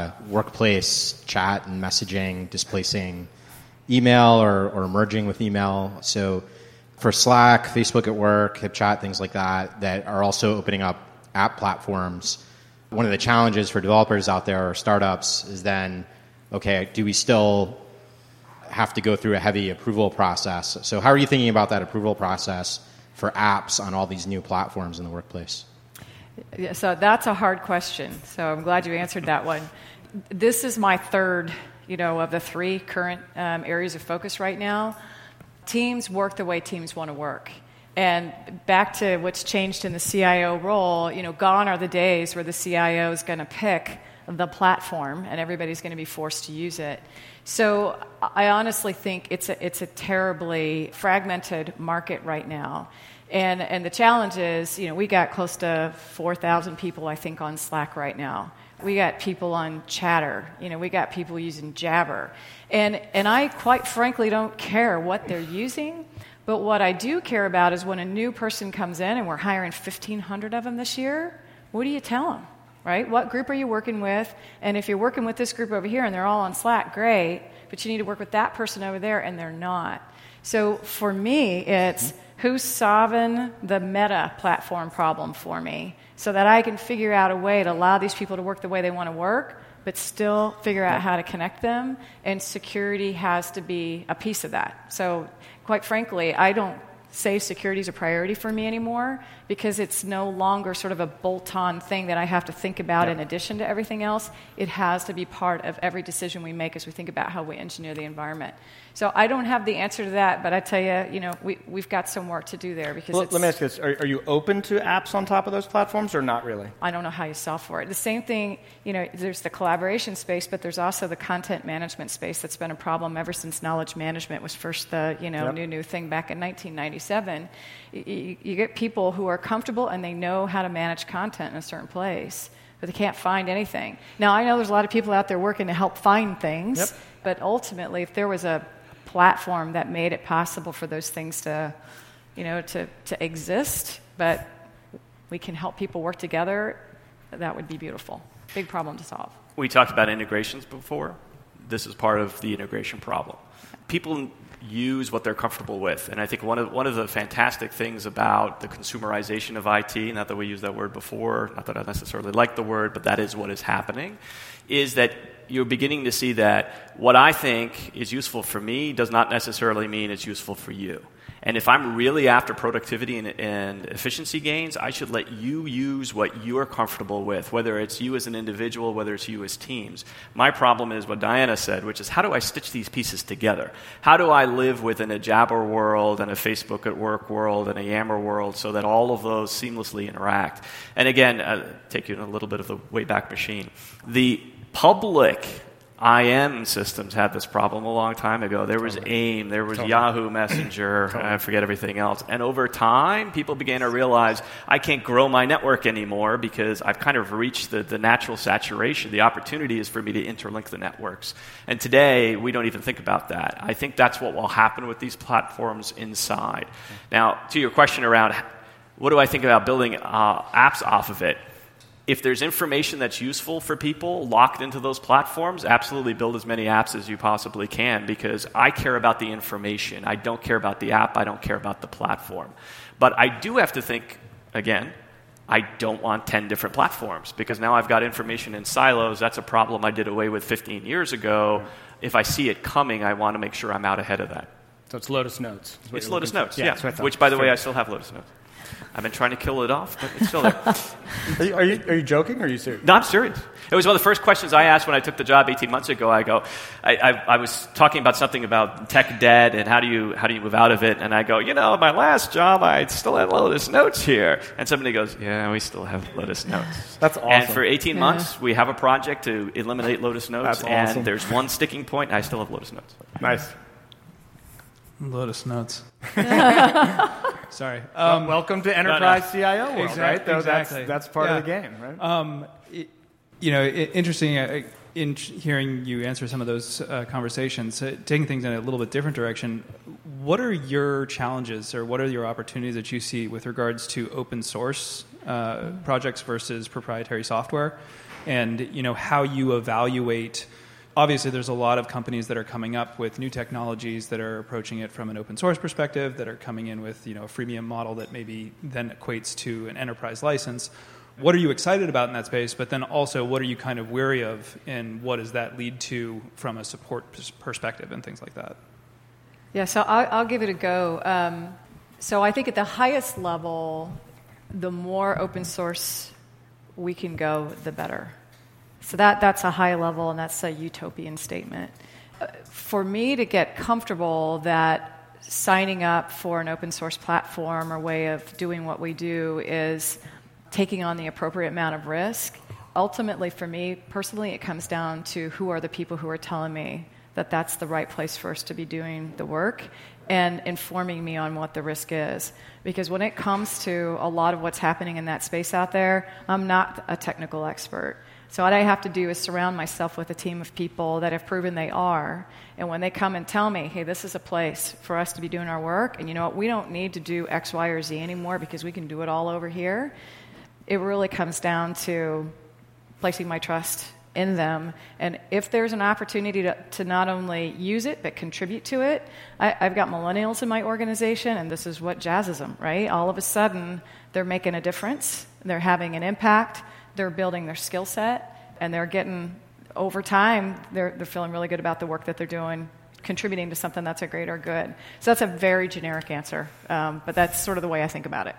workplace chat and messaging displacing email or merging with email. So for Slack, Facebook at Work, HipChat, things like that are also opening up app platforms. One of the challenges for developers out there or startups is then, okay, do we still have to go through a heavy approval process? So how are you thinking about that approval process for apps on all these new platforms in the workplace? Yeah, so that's a hard question. So I'm glad you answered that one. This is my third, of the three current areas of focus right now. Teams work the way teams want to work. And back to what's changed in the CIO role, gone are the days where the CIO is going to pick the platform and everybody's going to be forced to use it. So I honestly think it's a terribly fragmented market right now. And the challenge is, we got close to 4,000 people, I think, on Slack right now. We got people on Chatter. We got people using Jabber. And I quite frankly don't care what they're using. But what I do care about is when a new person comes in, and we're hiring 1,500 of them this year, what do you tell them, right? What group are you working with? And if you're working with this group over here and they're all on Slack, great, but you need to work with that person over there, and they're not. So for me, it's who's solving the Meta platform problem for me so that I can figure out a way to allow these people to work the way they want to work, but still figure out how to connect them, and security has to be a piece of that. So quite frankly, I don't say security is a priority for me anymore because it's no longer sort of a bolt-on thing that I have to think about in addition to everything else. It has to be part of every decision we make as we think about how we engineer the environment. So I don't have the answer to that, but I tell you, we've got some work to do there because let me ask you this. Are you open to apps on top of those platforms or not really? I don't know how you solve for it. The same thing, there's the collaboration space, but there's also the content management space that's been a problem ever since knowledge management was first the, new thing back in 1997. You get people who are comfortable and they know how to manage content in a certain place, but they can't find anything. Now, I know there's a lot of people out there working to help find things, but ultimately, if there was a platform that made it possible for those things to exist, but we can help people work together, that would be beautiful. Big problem to solve. We talked about integrations before. This is part of the integration problem. People use what they're comfortable with, and I think one of the fantastic things about the consumerization of IT, not that we used that word before, not that I necessarily like the word, but that is what is happening, is that you're beginning to see that what I think is useful for me does not necessarily mean it's useful for you. And if I'm really after productivity and efficiency gains, I should let you use what you're comfortable with, whether it's you as an individual, whether it's you as teams. My problem is what Diana said, which is how do I stitch these pieces together? How do I live within a Jabber world and a Facebook at Work world and a Yammer world so that all of those seamlessly interact? And again, take you in a little bit of the Wayback Machine. The public IM systems had this problem a long time ago. There was AIM, there was Yahoo Messenger, I forget everything else. And over time, people began to realize, I can't grow my network anymore because I've kind of reached the natural saturation. The opportunity is for me to interlink the networks. And today, we don't even think about that. I think that's what will happen with these platforms inside. Now, to your question around what do I think about building apps off of it? If there's information that's useful for people locked into those platforms, absolutely build as many apps as you possibly can because I care about the information. I don't care about the app. I don't care about the platform. But I do have to think, again, I don't want 10 different platforms because now I've got information in silos. That's a problem I did away with 15 years ago. If I see it coming, I want to make sure I'm out ahead of that. So it's Lotus Notes. It's Lotus Notes, yeah. Which, by the way, I still have Lotus Notes. I've been trying to kill it off, but it's still there. Are you joking or are you serious? No, I'm serious. It was one of the first questions I asked when I took the job 18 months ago. I was talking about something about tech debt and how do you move out of it, and I go, my last job, I still have Lotus Notes here. And somebody goes, yeah, we still have Lotus Notes. That's awesome. And for 18 months, we have a project to eliminate Lotus Notes, That's awesome. And there's one sticking point, and I still have Lotus Notes. Nice. Lotus Notes. Sorry. Welcome to Enterprise CIO world, exactly, right? Exactly. That's part of the game, right? Interesting. in hearing you answer some of those conversations, taking things in a little bit different direction, what are your challenges or what are your opportunities that you see with regards to open source projects versus proprietary software? And how you evaluate. Obviously, there's a lot of companies that are coming up with new technologies that are approaching it from an open source perspective, that are coming in with a freemium model that maybe then equates to an enterprise license. What are you excited about in that space? But then also, what are you kind of wary of, and what does that lead to from a support perspective and things like that? Yeah, so I'll give it a go. So I think at the highest level, the more open source we can go, the better. So that's a high level, and that's a utopian statement. For me to get comfortable that signing up for an open source platform or way of doing what we do is taking on the appropriate amount of risk, ultimately for me personally, it comes down to who are the people who are telling me that that's the right place for us to be doing the work and informing me on what the risk is. Because when it comes to a lot of what's happening in that space out there, I'm not a technical expert. So what I have to do is surround myself with a team of people that have proven they are. And when they come and tell me, hey, this is a place for us to be doing our work, and you know what, we don't need to do X, Y, or Z anymore because we can do it all over here, it really comes down to placing my trust in them. And if there's an opportunity to not only use it, but contribute to it, I've got millennials in my organization, and this is what jazzes them, right? All of a sudden, they're making a difference. They're having an impact. They're building their skill set, and they're getting, over time, they're feeling really good about the work that they're doing, contributing to something that's a greater good. So that's a very generic answer, but that's sort of the way I think about it.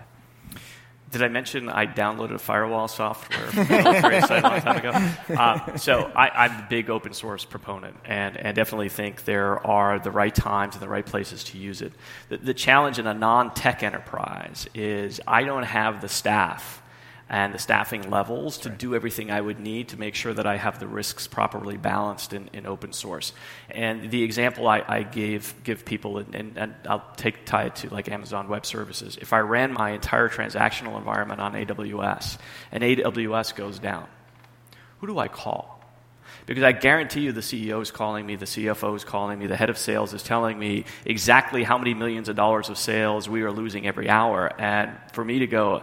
Did I mention I downloaded firewall software from the military site a long time ago? So I'm a big open source proponent and definitely think there are the right times and the right places to use it. The challenge in a non-tech enterprise is I don't have the staff and the staffing levels to do everything I would need to make sure that I have the risks properly balanced in open source. And the example I give people, and I'll tie it to like Amazon Web Services. If I ran my entire transactional environment on AWS and AWS goes down, who do I call? Because I guarantee you the CEO is calling me, the CFO is calling me, the head of sales is telling me exactly how many millions of dollars of sales we are losing every hour. And for me to go,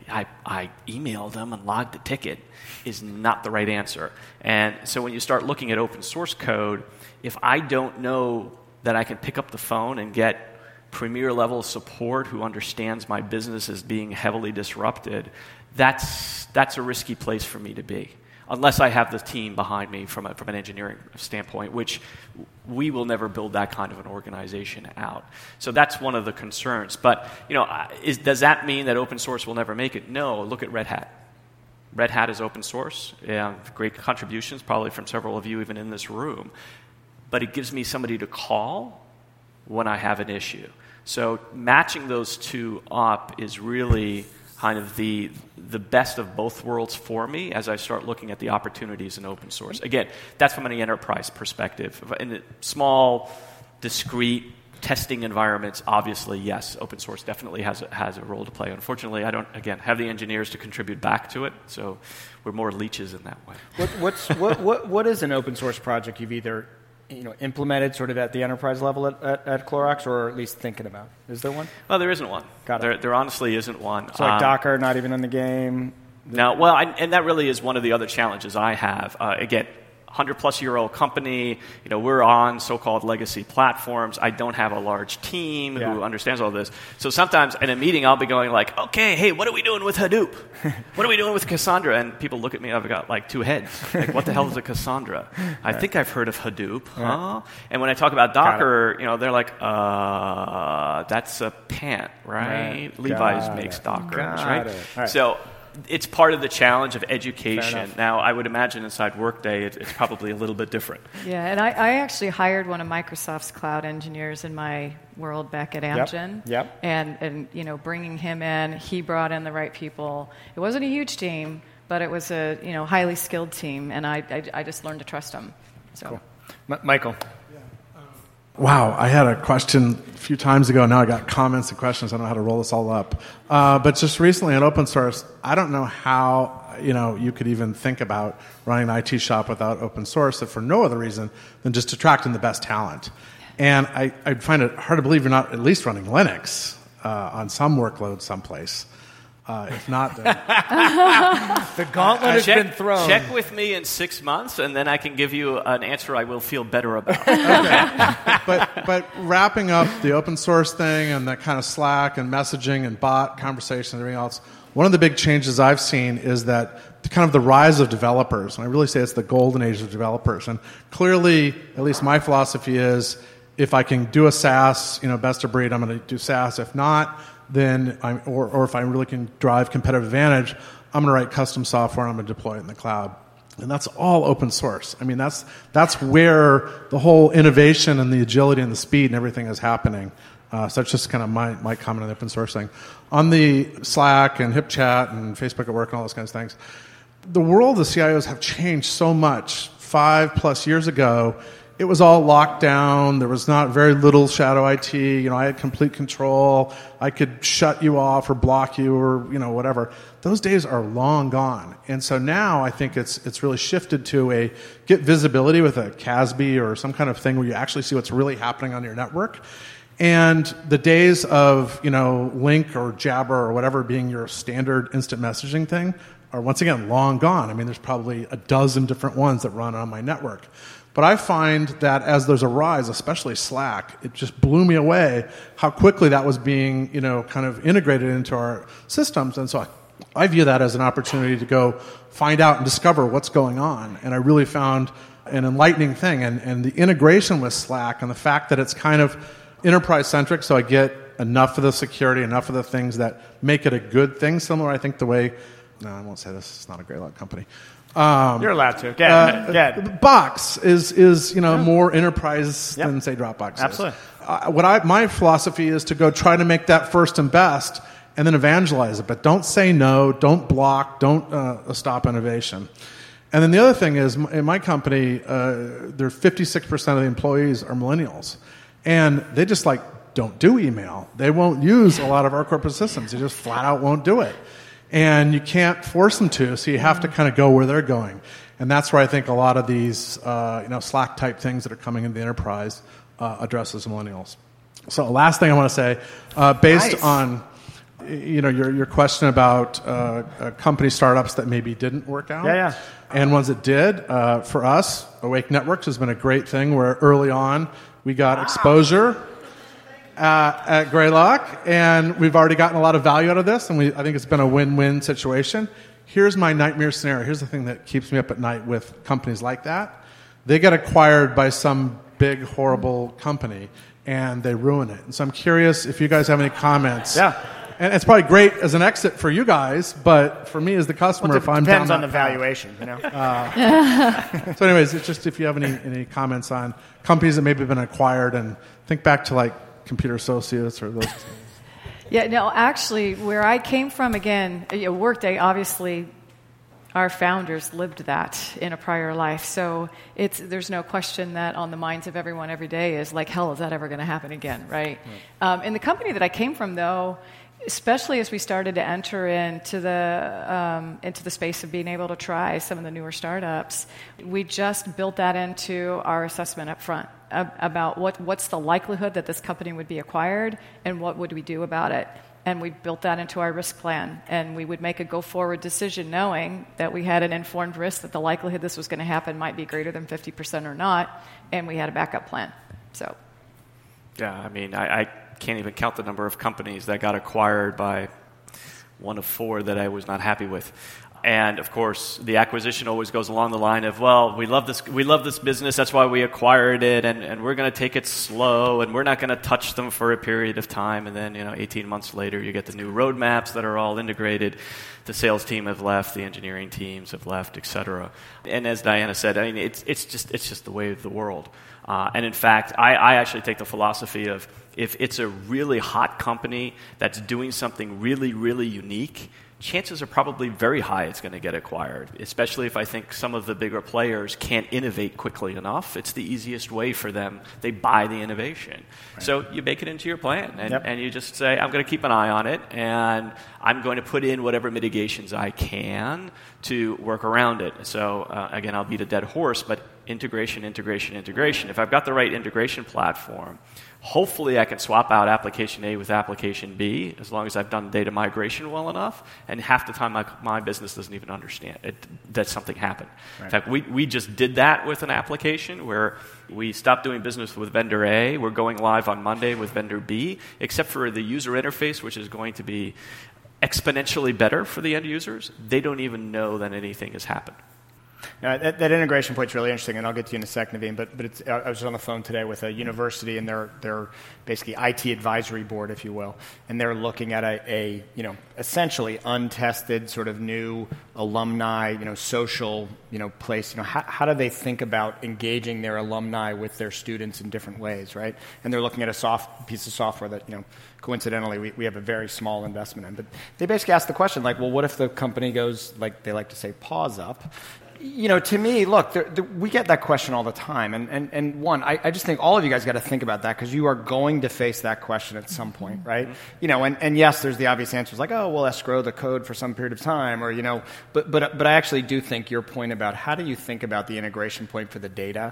I emailed them and logged the ticket is not the right answer. And so when you start looking at open source code, if I don't know that I can pick up the phone and get premier level support who understands my business is being heavily disrupted, that's a risky place for me to be. Unless I have the team behind me from an engineering standpoint, which we will never build that kind of an organization out. So that's one of the concerns. But does that mean that open source will never make it? No. Look at Red Hat. Red Hat is open source. Great contributions, probably from several of you even in this room. But it gives me somebody to call when I have an issue. So matching those two up is really kind of the best of both worlds for me as I start looking at the opportunities in open source. Again, that's from an enterprise perspective. In the small, discrete testing environments, obviously, yes, open source definitely has a role to play. Unfortunately, I don't, again, have the engineers to contribute back to it, so we're more leeches in that way. What is an open source project you've either implemented sort of at the enterprise level at Clorox, or at least thinking about? Is there one? Well, there isn't one. Got it. There honestly isn't one. So like Docker, not even in the game? No, well, and that really is one of the other challenges I have. Again, 100-plus-year-old company, we're on so-called legacy platforms. I don't have a large team who understands all this. So sometimes in a meeting, I'll be going like, okay, hey, what are we doing with Hadoop? What are we doing with Cassandra? And people look at me, I've got like two heads. Like, what the hell is a Cassandra? I think I've heard of Hadoop, huh? And when I talk about Docker, they're like, that's a pant, right? Levi's makes Docker, right? Right. So it's part of the challenge of education. Now, I would imagine inside Workday, it's probably a little bit different. Yeah, and I actually hired one of Microsoft's cloud engineers in my world back at Amgen. Yep. And bringing him in, he brought in the right people. It wasn't a huge team, but it was a highly skilled team, and I just learned to trust him. So, cool. Michael. Wow, I had a question a few times ago. Now I got comments and questions. I don't know how to roll this all up. But just recently on open source, I don't know how you could even think about running an IT shop without open source, if for no other reason than just attracting the best talent. And I find it hard to believe you're not at least running Linux on some workload someplace. If not, then the gauntlet has been thrown. Check with me in 6 months, and then I can give you an answer I will feel better about. But wrapping up the open source thing and that kind of Slack and messaging and bot conversation and everything else, one of the big changes I've seen is that kind of the rise of developers. And I really say it's the golden age of developers. And clearly, at least my philosophy is, if I can do a SaaS, best of breed, I'm going to do SaaS. If not, then or if I really can drive competitive advantage, I'm going to write custom software and I'm going to deploy it in the cloud. And that's all open source. I mean, that's where the whole innovation and the agility and the speed and everything is happening. So that's just kind of my comment on the open source thing. On the Slack and HipChat and Facebook at Work and all those kinds of things, the world of CIOs have changed so much. 5+ years ago, it was all locked down. There was not very little shadow IT. I had complete control. I could shut you off or block you or, whatever. Those days are long gone. And so now I think it's really shifted to get visibility with a CASB or some kind of thing where you actually see what's really happening on your network. And the days of, Link or Jabber or whatever being your standard instant messaging thing are once again long gone. I mean, there's probably a dozen different ones that run on my network. But I find that as there's a rise, especially Slack, it just blew me away how quickly that was being, kind of integrated into our systems. And so I view that as an opportunity to go find out and discover what's going on. And I really found an enlightening thing. And the integration with Slack and the fact that it's kind of enterprise-centric, so I get enough of the security, enough of the things that make it a good thing, similar, I think, the way... No, I won't say this. It's not a Greylock company. You're allowed to. Get. Box is more enterprise than, say, Dropbox Absolutely. is. My philosophy is to go try to make that first and best and then evangelize it. But don't say no, don't block, don't stop innovation. And then the other thing is, in my company, 56% of the employees are millennials. And they just don't do email. They won't use a lot of our corporate systems. They just flat out won't do it. And you can't force them to, so you have to kind of go where they're going. And that's where I think a lot of these Slack-type things that are coming into the enterprise addresses millennials. So last thing I want to say, based on your question about company startups that maybe didn't work out, and ones that did, for us, Awake Networks has been a great thing where early on we got exposure at Greylock, and we've already gotten a lot of value out of this, and I think it's been a win-win situation. Here's my nightmare scenario. Here's the thing that keeps me up at night with companies like that. They get acquired by some big, horrible company, and they ruin it. And so I'm curious if you guys have any comments. Yeah. And it's probably great as an exit for you guys, but for me as the customer, if I'm down depends on the valuation, So anyways, it's just if you have any comments on companies that maybe have been acquired, and think back to Computer Associates or those things. Yeah, no, actually, where I came from, again, Workday, obviously, our founders lived that in a prior life. So there's no question that on the minds of everyone every day is hell, is that ever going to happen again, right? In the company that I came from, though, especially as we started to enter into the space of being able to try some of the newer startups, we just built that into our assessment up front about what's the likelihood that this company would be acquired and what would we do about it. And we built that into our risk plan. And we would make a go-forward decision knowing that we had an informed risk that the likelihood this was going to happen might be greater than 50% or not, and we had a backup plan. So, yeah, I mean, I can't even count the number of companies that got acquired by one of 4 that I was not happy with. And of course, the acquisition always goes along the line of, well, we love this business, that's why we acquired it, and we're going to take it slow, and we're not going to touch them for a period of time. And then, 18 months later, you get the new roadmaps that are all integrated. The sales team have left, the engineering teams have left, et cetera. And as Diana said, I mean, it's just the way of the world. And in fact, I actually take the philosophy of, if it's a really hot company that's doing something really, really unique, chances are probably very high it's going to get acquired, especially if I think some of the bigger players can't innovate quickly enough. It's the easiest way for them. They buy the innovation. Right. So you bake it into your plan, and you just say, I'm going to keep an eye on it, and I'm going to put in whatever mitigations I can to work around it. So, again, I'll beat a dead horse, but integration. If I've got the right integration platform, hopefully I can swap out application A with application B as long as I've done data migration well enough, and half the time my business doesn't even understand that something happened. Right. In fact, we just did that with an application where we stopped doing business with vendor A. We're going live on Monday with vendor B, except for the user interface, which is going to be exponentially better for the end users. They don't even know that anything has happened. Now, that integration point is really interesting, and I'll get to you in a second, Naveen, but I was on the phone today with a university, and they're basically IT advisory board, if you will, and they're looking at a essentially untested sort of new alumni, social, place. How do they think about engaging their alumni with their students in different ways, right? And they're looking at a piece of software that, coincidentally, we have a very small investment in. But they basically ask the question, well, what if the company goes, like they like to say, paws up? To me, look, we get that question all the time. And one, I just think all of you guys got to think about that because you are going to face that question at some point, right? And yes, there's the obvious answers like, oh, we'll escrow the code for some period of time or, but I actually do think your point about how do you think about the integration point for the data,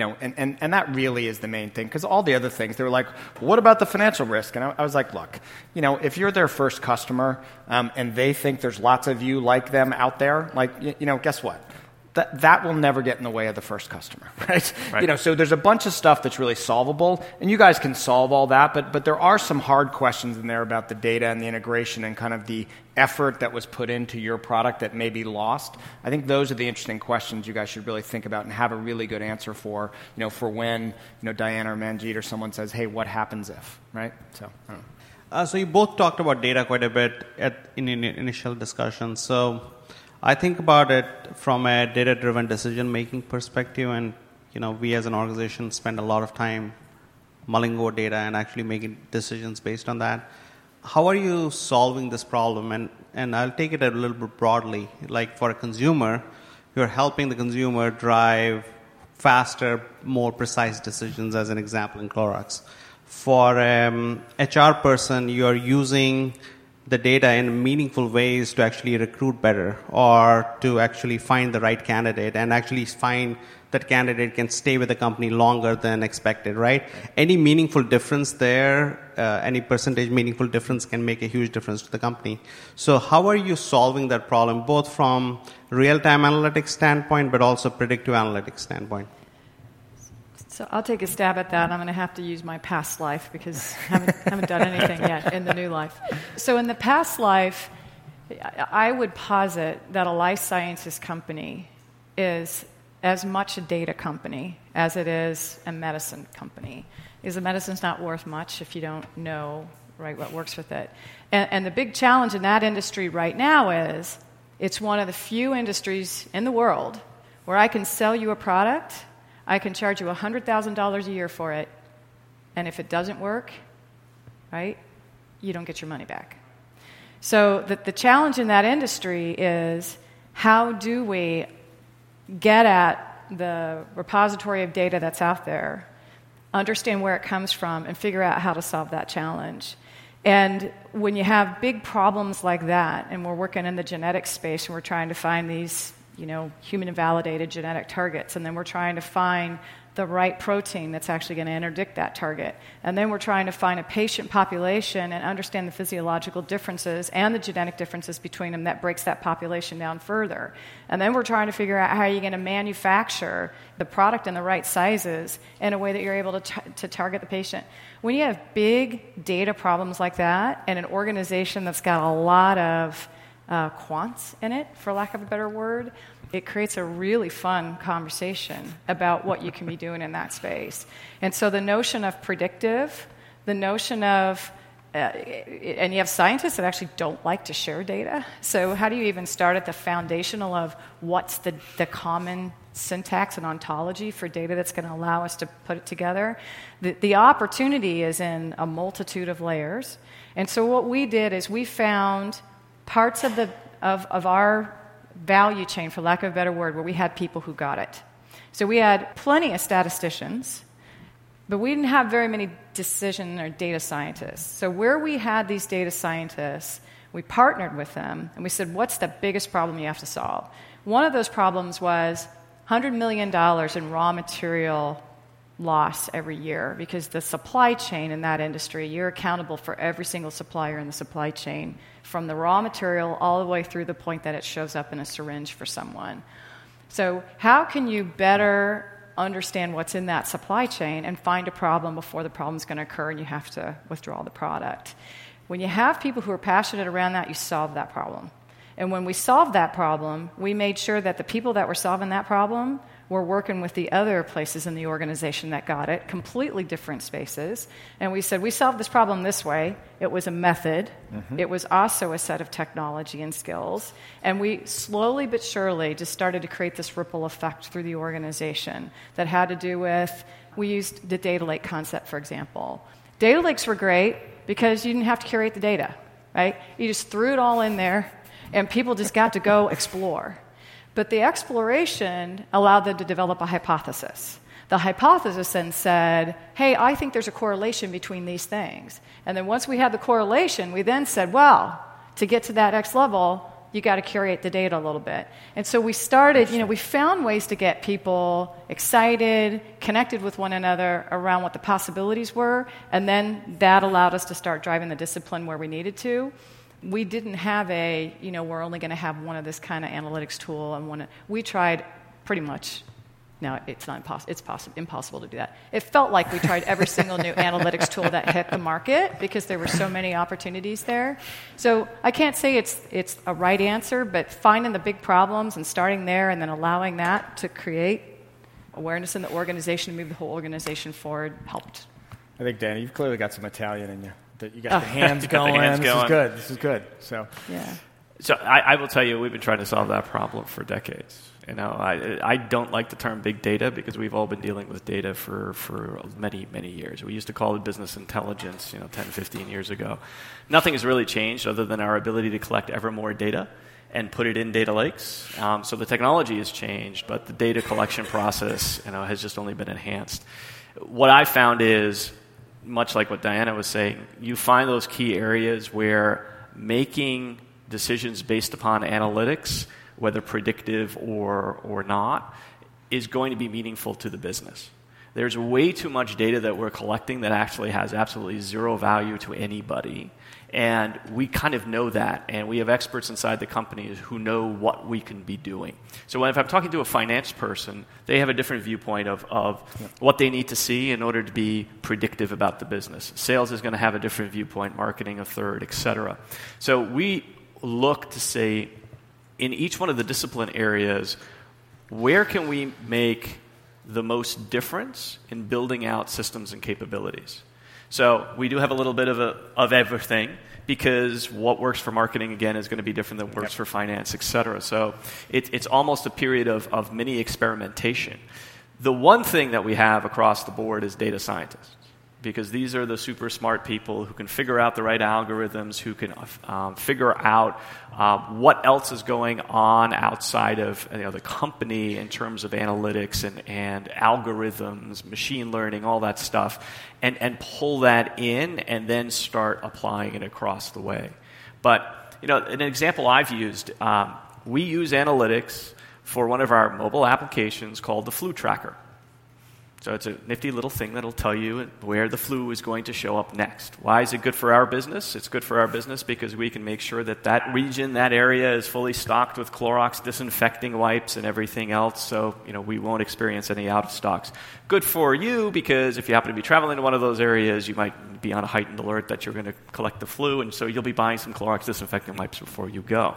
and that really is the main thing because all the other things, they were like, what about the financial risk? And I was like, look, if you're their first customer and they think there's lots of you like them out there, guess what? That will never get in the way of the first customer, right? So there's a bunch of stuff that's really solvable, and you guys can solve all that, but there are some hard questions in there about the data and the integration and kind of the effort that was put into your product that may be lost. I think those are the interesting questions you guys should really think about and have a really good answer for, for when, Diana or Manjeet or someone says, hey, what happens if, right? So, I don't know. So you both talked about data quite a bit in initial discussion. So I think about it from a data-driven decision-making perspective, and we as an organization spend a lot of time mulling over data and actually making decisions based on that. How are you solving this problem? And I'll take it a little bit broadly. Like for a consumer, you're helping the consumer drive faster, more precise decisions, as an example in Clorox. For HR person, you're using the data in meaningful ways to actually recruit better or to actually find the right candidate and actually find that candidate can stay with the company longer than expected, right? Any meaningful difference there, any percentage meaningful difference can make a huge difference to the company. So how are you solving that problem, both from real-time analytics standpoint but also predictive analytics standpoint? So I'll take a stab at that. I'm going to have to use my past life because I haven't done anything yet in the new life. So in the past life, I would posit that a life sciences company is as much a data company as it is a medicine company. Because the medicine's not worth much if you don't know what works with it. And the big challenge in that industry right now is it's one of the few industries in the world where I can sell you a product, I can charge you $100,000 a year for it, and if it doesn't work, right, you don't get your money back. So the challenge in that industry is how do we get at the repository of data that's out there, understand where it comes from, and figure out how to solve that challenge. And when you have big problems like that, and we're working in the genetic space and we're trying to find these human-validated genetic targets, and then we're trying to find the right protein that's actually going to interdict that target. And then we're trying to find a patient population and understand the physiological differences and the genetic differences between them that breaks that population down further. And then we're trying to figure out how you're going to manufacture the product in the right sizes in a way that you're able to target the patient. When you have big data problems like that and an organization that's got a lot of quants in it, for lack of a better word, it creates a really fun conversation about what you can be doing in that space. And so the notion of predictive, the notion of, and you have scientists that actually don't like to share data. So how do you even start at the foundational of what's the common syntax and ontology for data that's going to allow us to put it together? The opportunity is in a multitude of layers. And so what we did is we found parts of our value chain, for lack of a better word, where we had people who got it. So we had plenty of statisticians, but we didn't have very many decision or data scientists. So where we had these data scientists, we partnered with them, and we said, what's the biggest problem you have to solve? One of those problems was $100 million in raw material loss every year, because the supply chain in that industry, you're accountable for every single supplier in the supply chain, from the raw material all the way through the point that it shows up in a syringe for someone. So how can you better understand what's in that supply chain and find a problem before the problem's going to occur and you have to withdraw the product? When you have people who are passionate around that, you solve that problem. And when we solved that problem, we made sure that the people that were solving that problem were working with the other places in the organization that got it, completely different spaces. And we said, we solved this problem this way. It was a method. Mm-hmm. It was also a set of technology and skills. And we slowly but surely just started to create this ripple effect through the organization that had to do with, we used the data lake concept, for example. Data lakes were great because you didn't have to curate the data, right? You just threw it all in there, and people just got to go explore. But the exploration allowed them to develop a hypothesis. The hypothesis then said, hey, I think there's a correlation between these things. And then once we had the correlation, we then said, well, to get to that next level, you got to curate the data a little bit. And so we started, we found ways to get people excited, connected with one another around what the possibilities were, and then that allowed us to start driving the discipline where we needed to. We didn't have we're only going to have one of this kind of analytics tool, and we tried pretty much. No, it's not impossible. It's impossible to do that. It felt like we tried every single new analytics tool that hit the market because there were so many opportunities there. So I can't say it's a right answer, but finding the big problems and starting there and then allowing that to create awareness in the organization and move the whole organization forward helped. I think, Danny, you've clearly got some Italian in you. You got the hands going. This is good. So, yeah. So I will tell you, we've been trying to solve that problem for decades. I don't like the term big data because we've all been dealing with data for many, many years. We used to call it business intelligence, 10, 15 years ago. Nothing has really changed other than our ability to collect ever more data and put it in data lakes. So the technology has changed, but the data collection process, has just only been enhanced. What I found is, much like what Diana was saying, you find those key areas where making decisions based upon analytics, whether predictive or not, is going to be meaningful to the business. There's way too much data that we're collecting that actually has absolutely zero value to anybody. And we kind of know that, and we have experts inside the company who know what we can be doing. So if I'm talking to a finance person, they have a different viewpoint of what they need to see in order to be predictive about the business. Sales is going to have a different viewpoint, marketing a third, et cetera. So we look to say, in each one of the discipline areas, where can we make the most difference in building out systems and capabilities? So we do have a little bit of everything, because what works for marketing, again, is going to be different than works for finance, et cetera. So it's almost a period of mini experimentation. The one thing that we have across the board is data scientists, because these are the super smart people who can figure out the right algorithms, who can figure out what else is going on outside of the company in terms of analytics and algorithms, machine learning, all that stuff, and pull that in and then start applying it across the way. But an example I've used, we use analytics for one of our mobile applications called the Flu Tracker. So it's a nifty little thing that'll tell you where the flu is going to show up next. Why is it good for our business? It's good for our business because we can make sure that region, that area is fully stocked with Clorox disinfecting wipes and everything else, so we won't experience any out of stocks. Good for you because if you happen to be traveling to one of those areas, you might be on a heightened alert that you're going to collect the flu, and so you'll be buying some Clorox disinfecting wipes before you go.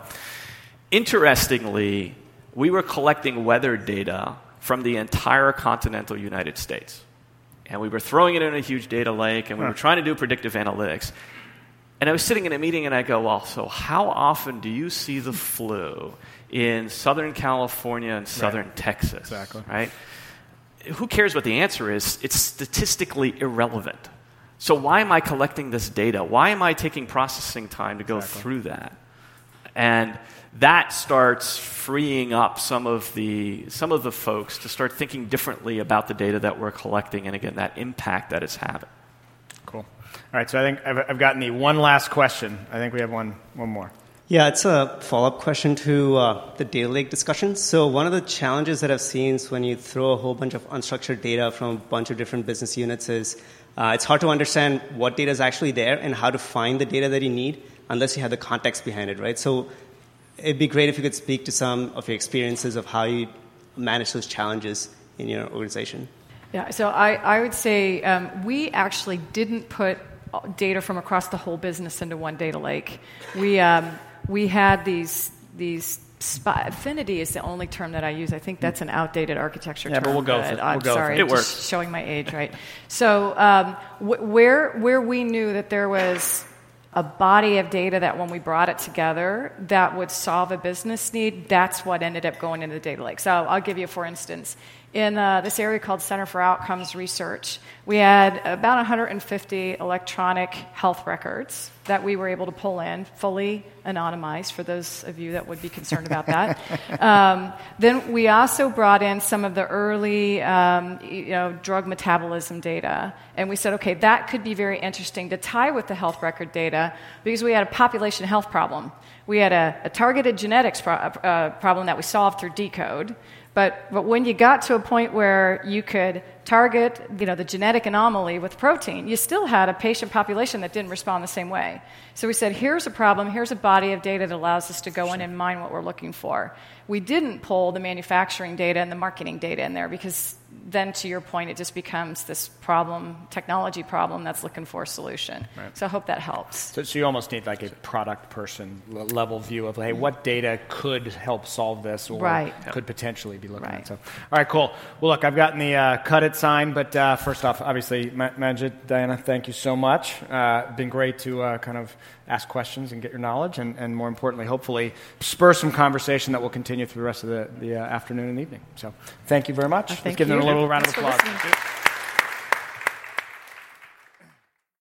Interestingly, we were collecting weather data from the entire continental United States. And we were throwing it in a huge data lake, and we were trying to do predictive analytics. And I was sitting in a meeting, and I go, well, so how often do you see the flu in Southern California and Southern Texas? Exactly. Right? Who cares what the answer is? It's statistically irrelevant. So why am I collecting this data? Why am I taking processing time to go through that? And that starts freeing up some of the folks to start thinking differently about the data that we're collecting, and again, that impact that it's having. Cool. All right, so I think I've gotten the one last question. I think we have one more. Yeah, it's a follow-up question to the data lake discussion. So one of the challenges that I've seen is when you throw a whole bunch of unstructured data from a bunch of different business units is it's hard to understand what data is actually there and how to find the data that you need unless you have the context behind it, right? So it'd be great if you could speak to some of your experiences of how you manage those challenges in your organization. Yeah, so I would say we actually didn't put data from across the whole business into one data lake. We had these Affinity is the only term that I use. I think that's an outdated architecture term. Yeah, but we'll go with it. I'm sorry, it works. Just showing my age, right? So where we knew that there was a body of data that when we brought it together that would solve a business need, that's what ended up going into the data lake. So I'll give you, for instance, in this area called Center for Outcomes Research, we had about 150 electronic health records that we were able to pull in, fully anonymized, for those of you that would be concerned about that. Then we also brought in some of the early drug metabolism data, and we said, okay, that could be very interesting to tie with the health record data because we had a population health problem. We had a targeted genetics problem that we solved through Decode. But when you got to a point where you could target, the genetic anomaly with protein, you still had a patient population that didn't respond the same way. So we said, here's a problem, here's a body of data that allows us to go in and mine what we're looking for. We didn't pull the manufacturing data and the marketing data in there because then, to your point, it just becomes this technology problem that's looking for a solution. Right. So I hope that helps. So you almost need like a product person level view of, hey, what data could help solve this or could potentially be looking at. So, all right, cool. Well, look, I've gotten the cut it sign, but first off, obviously, Manjit, Diana, thank you so much. Been great to kind of ask questions and get your knowledge, and more importantly, hopefully spur some conversation that will continue through the rest of the afternoon and evening. So thank you very much. Let's give them a little round of applause.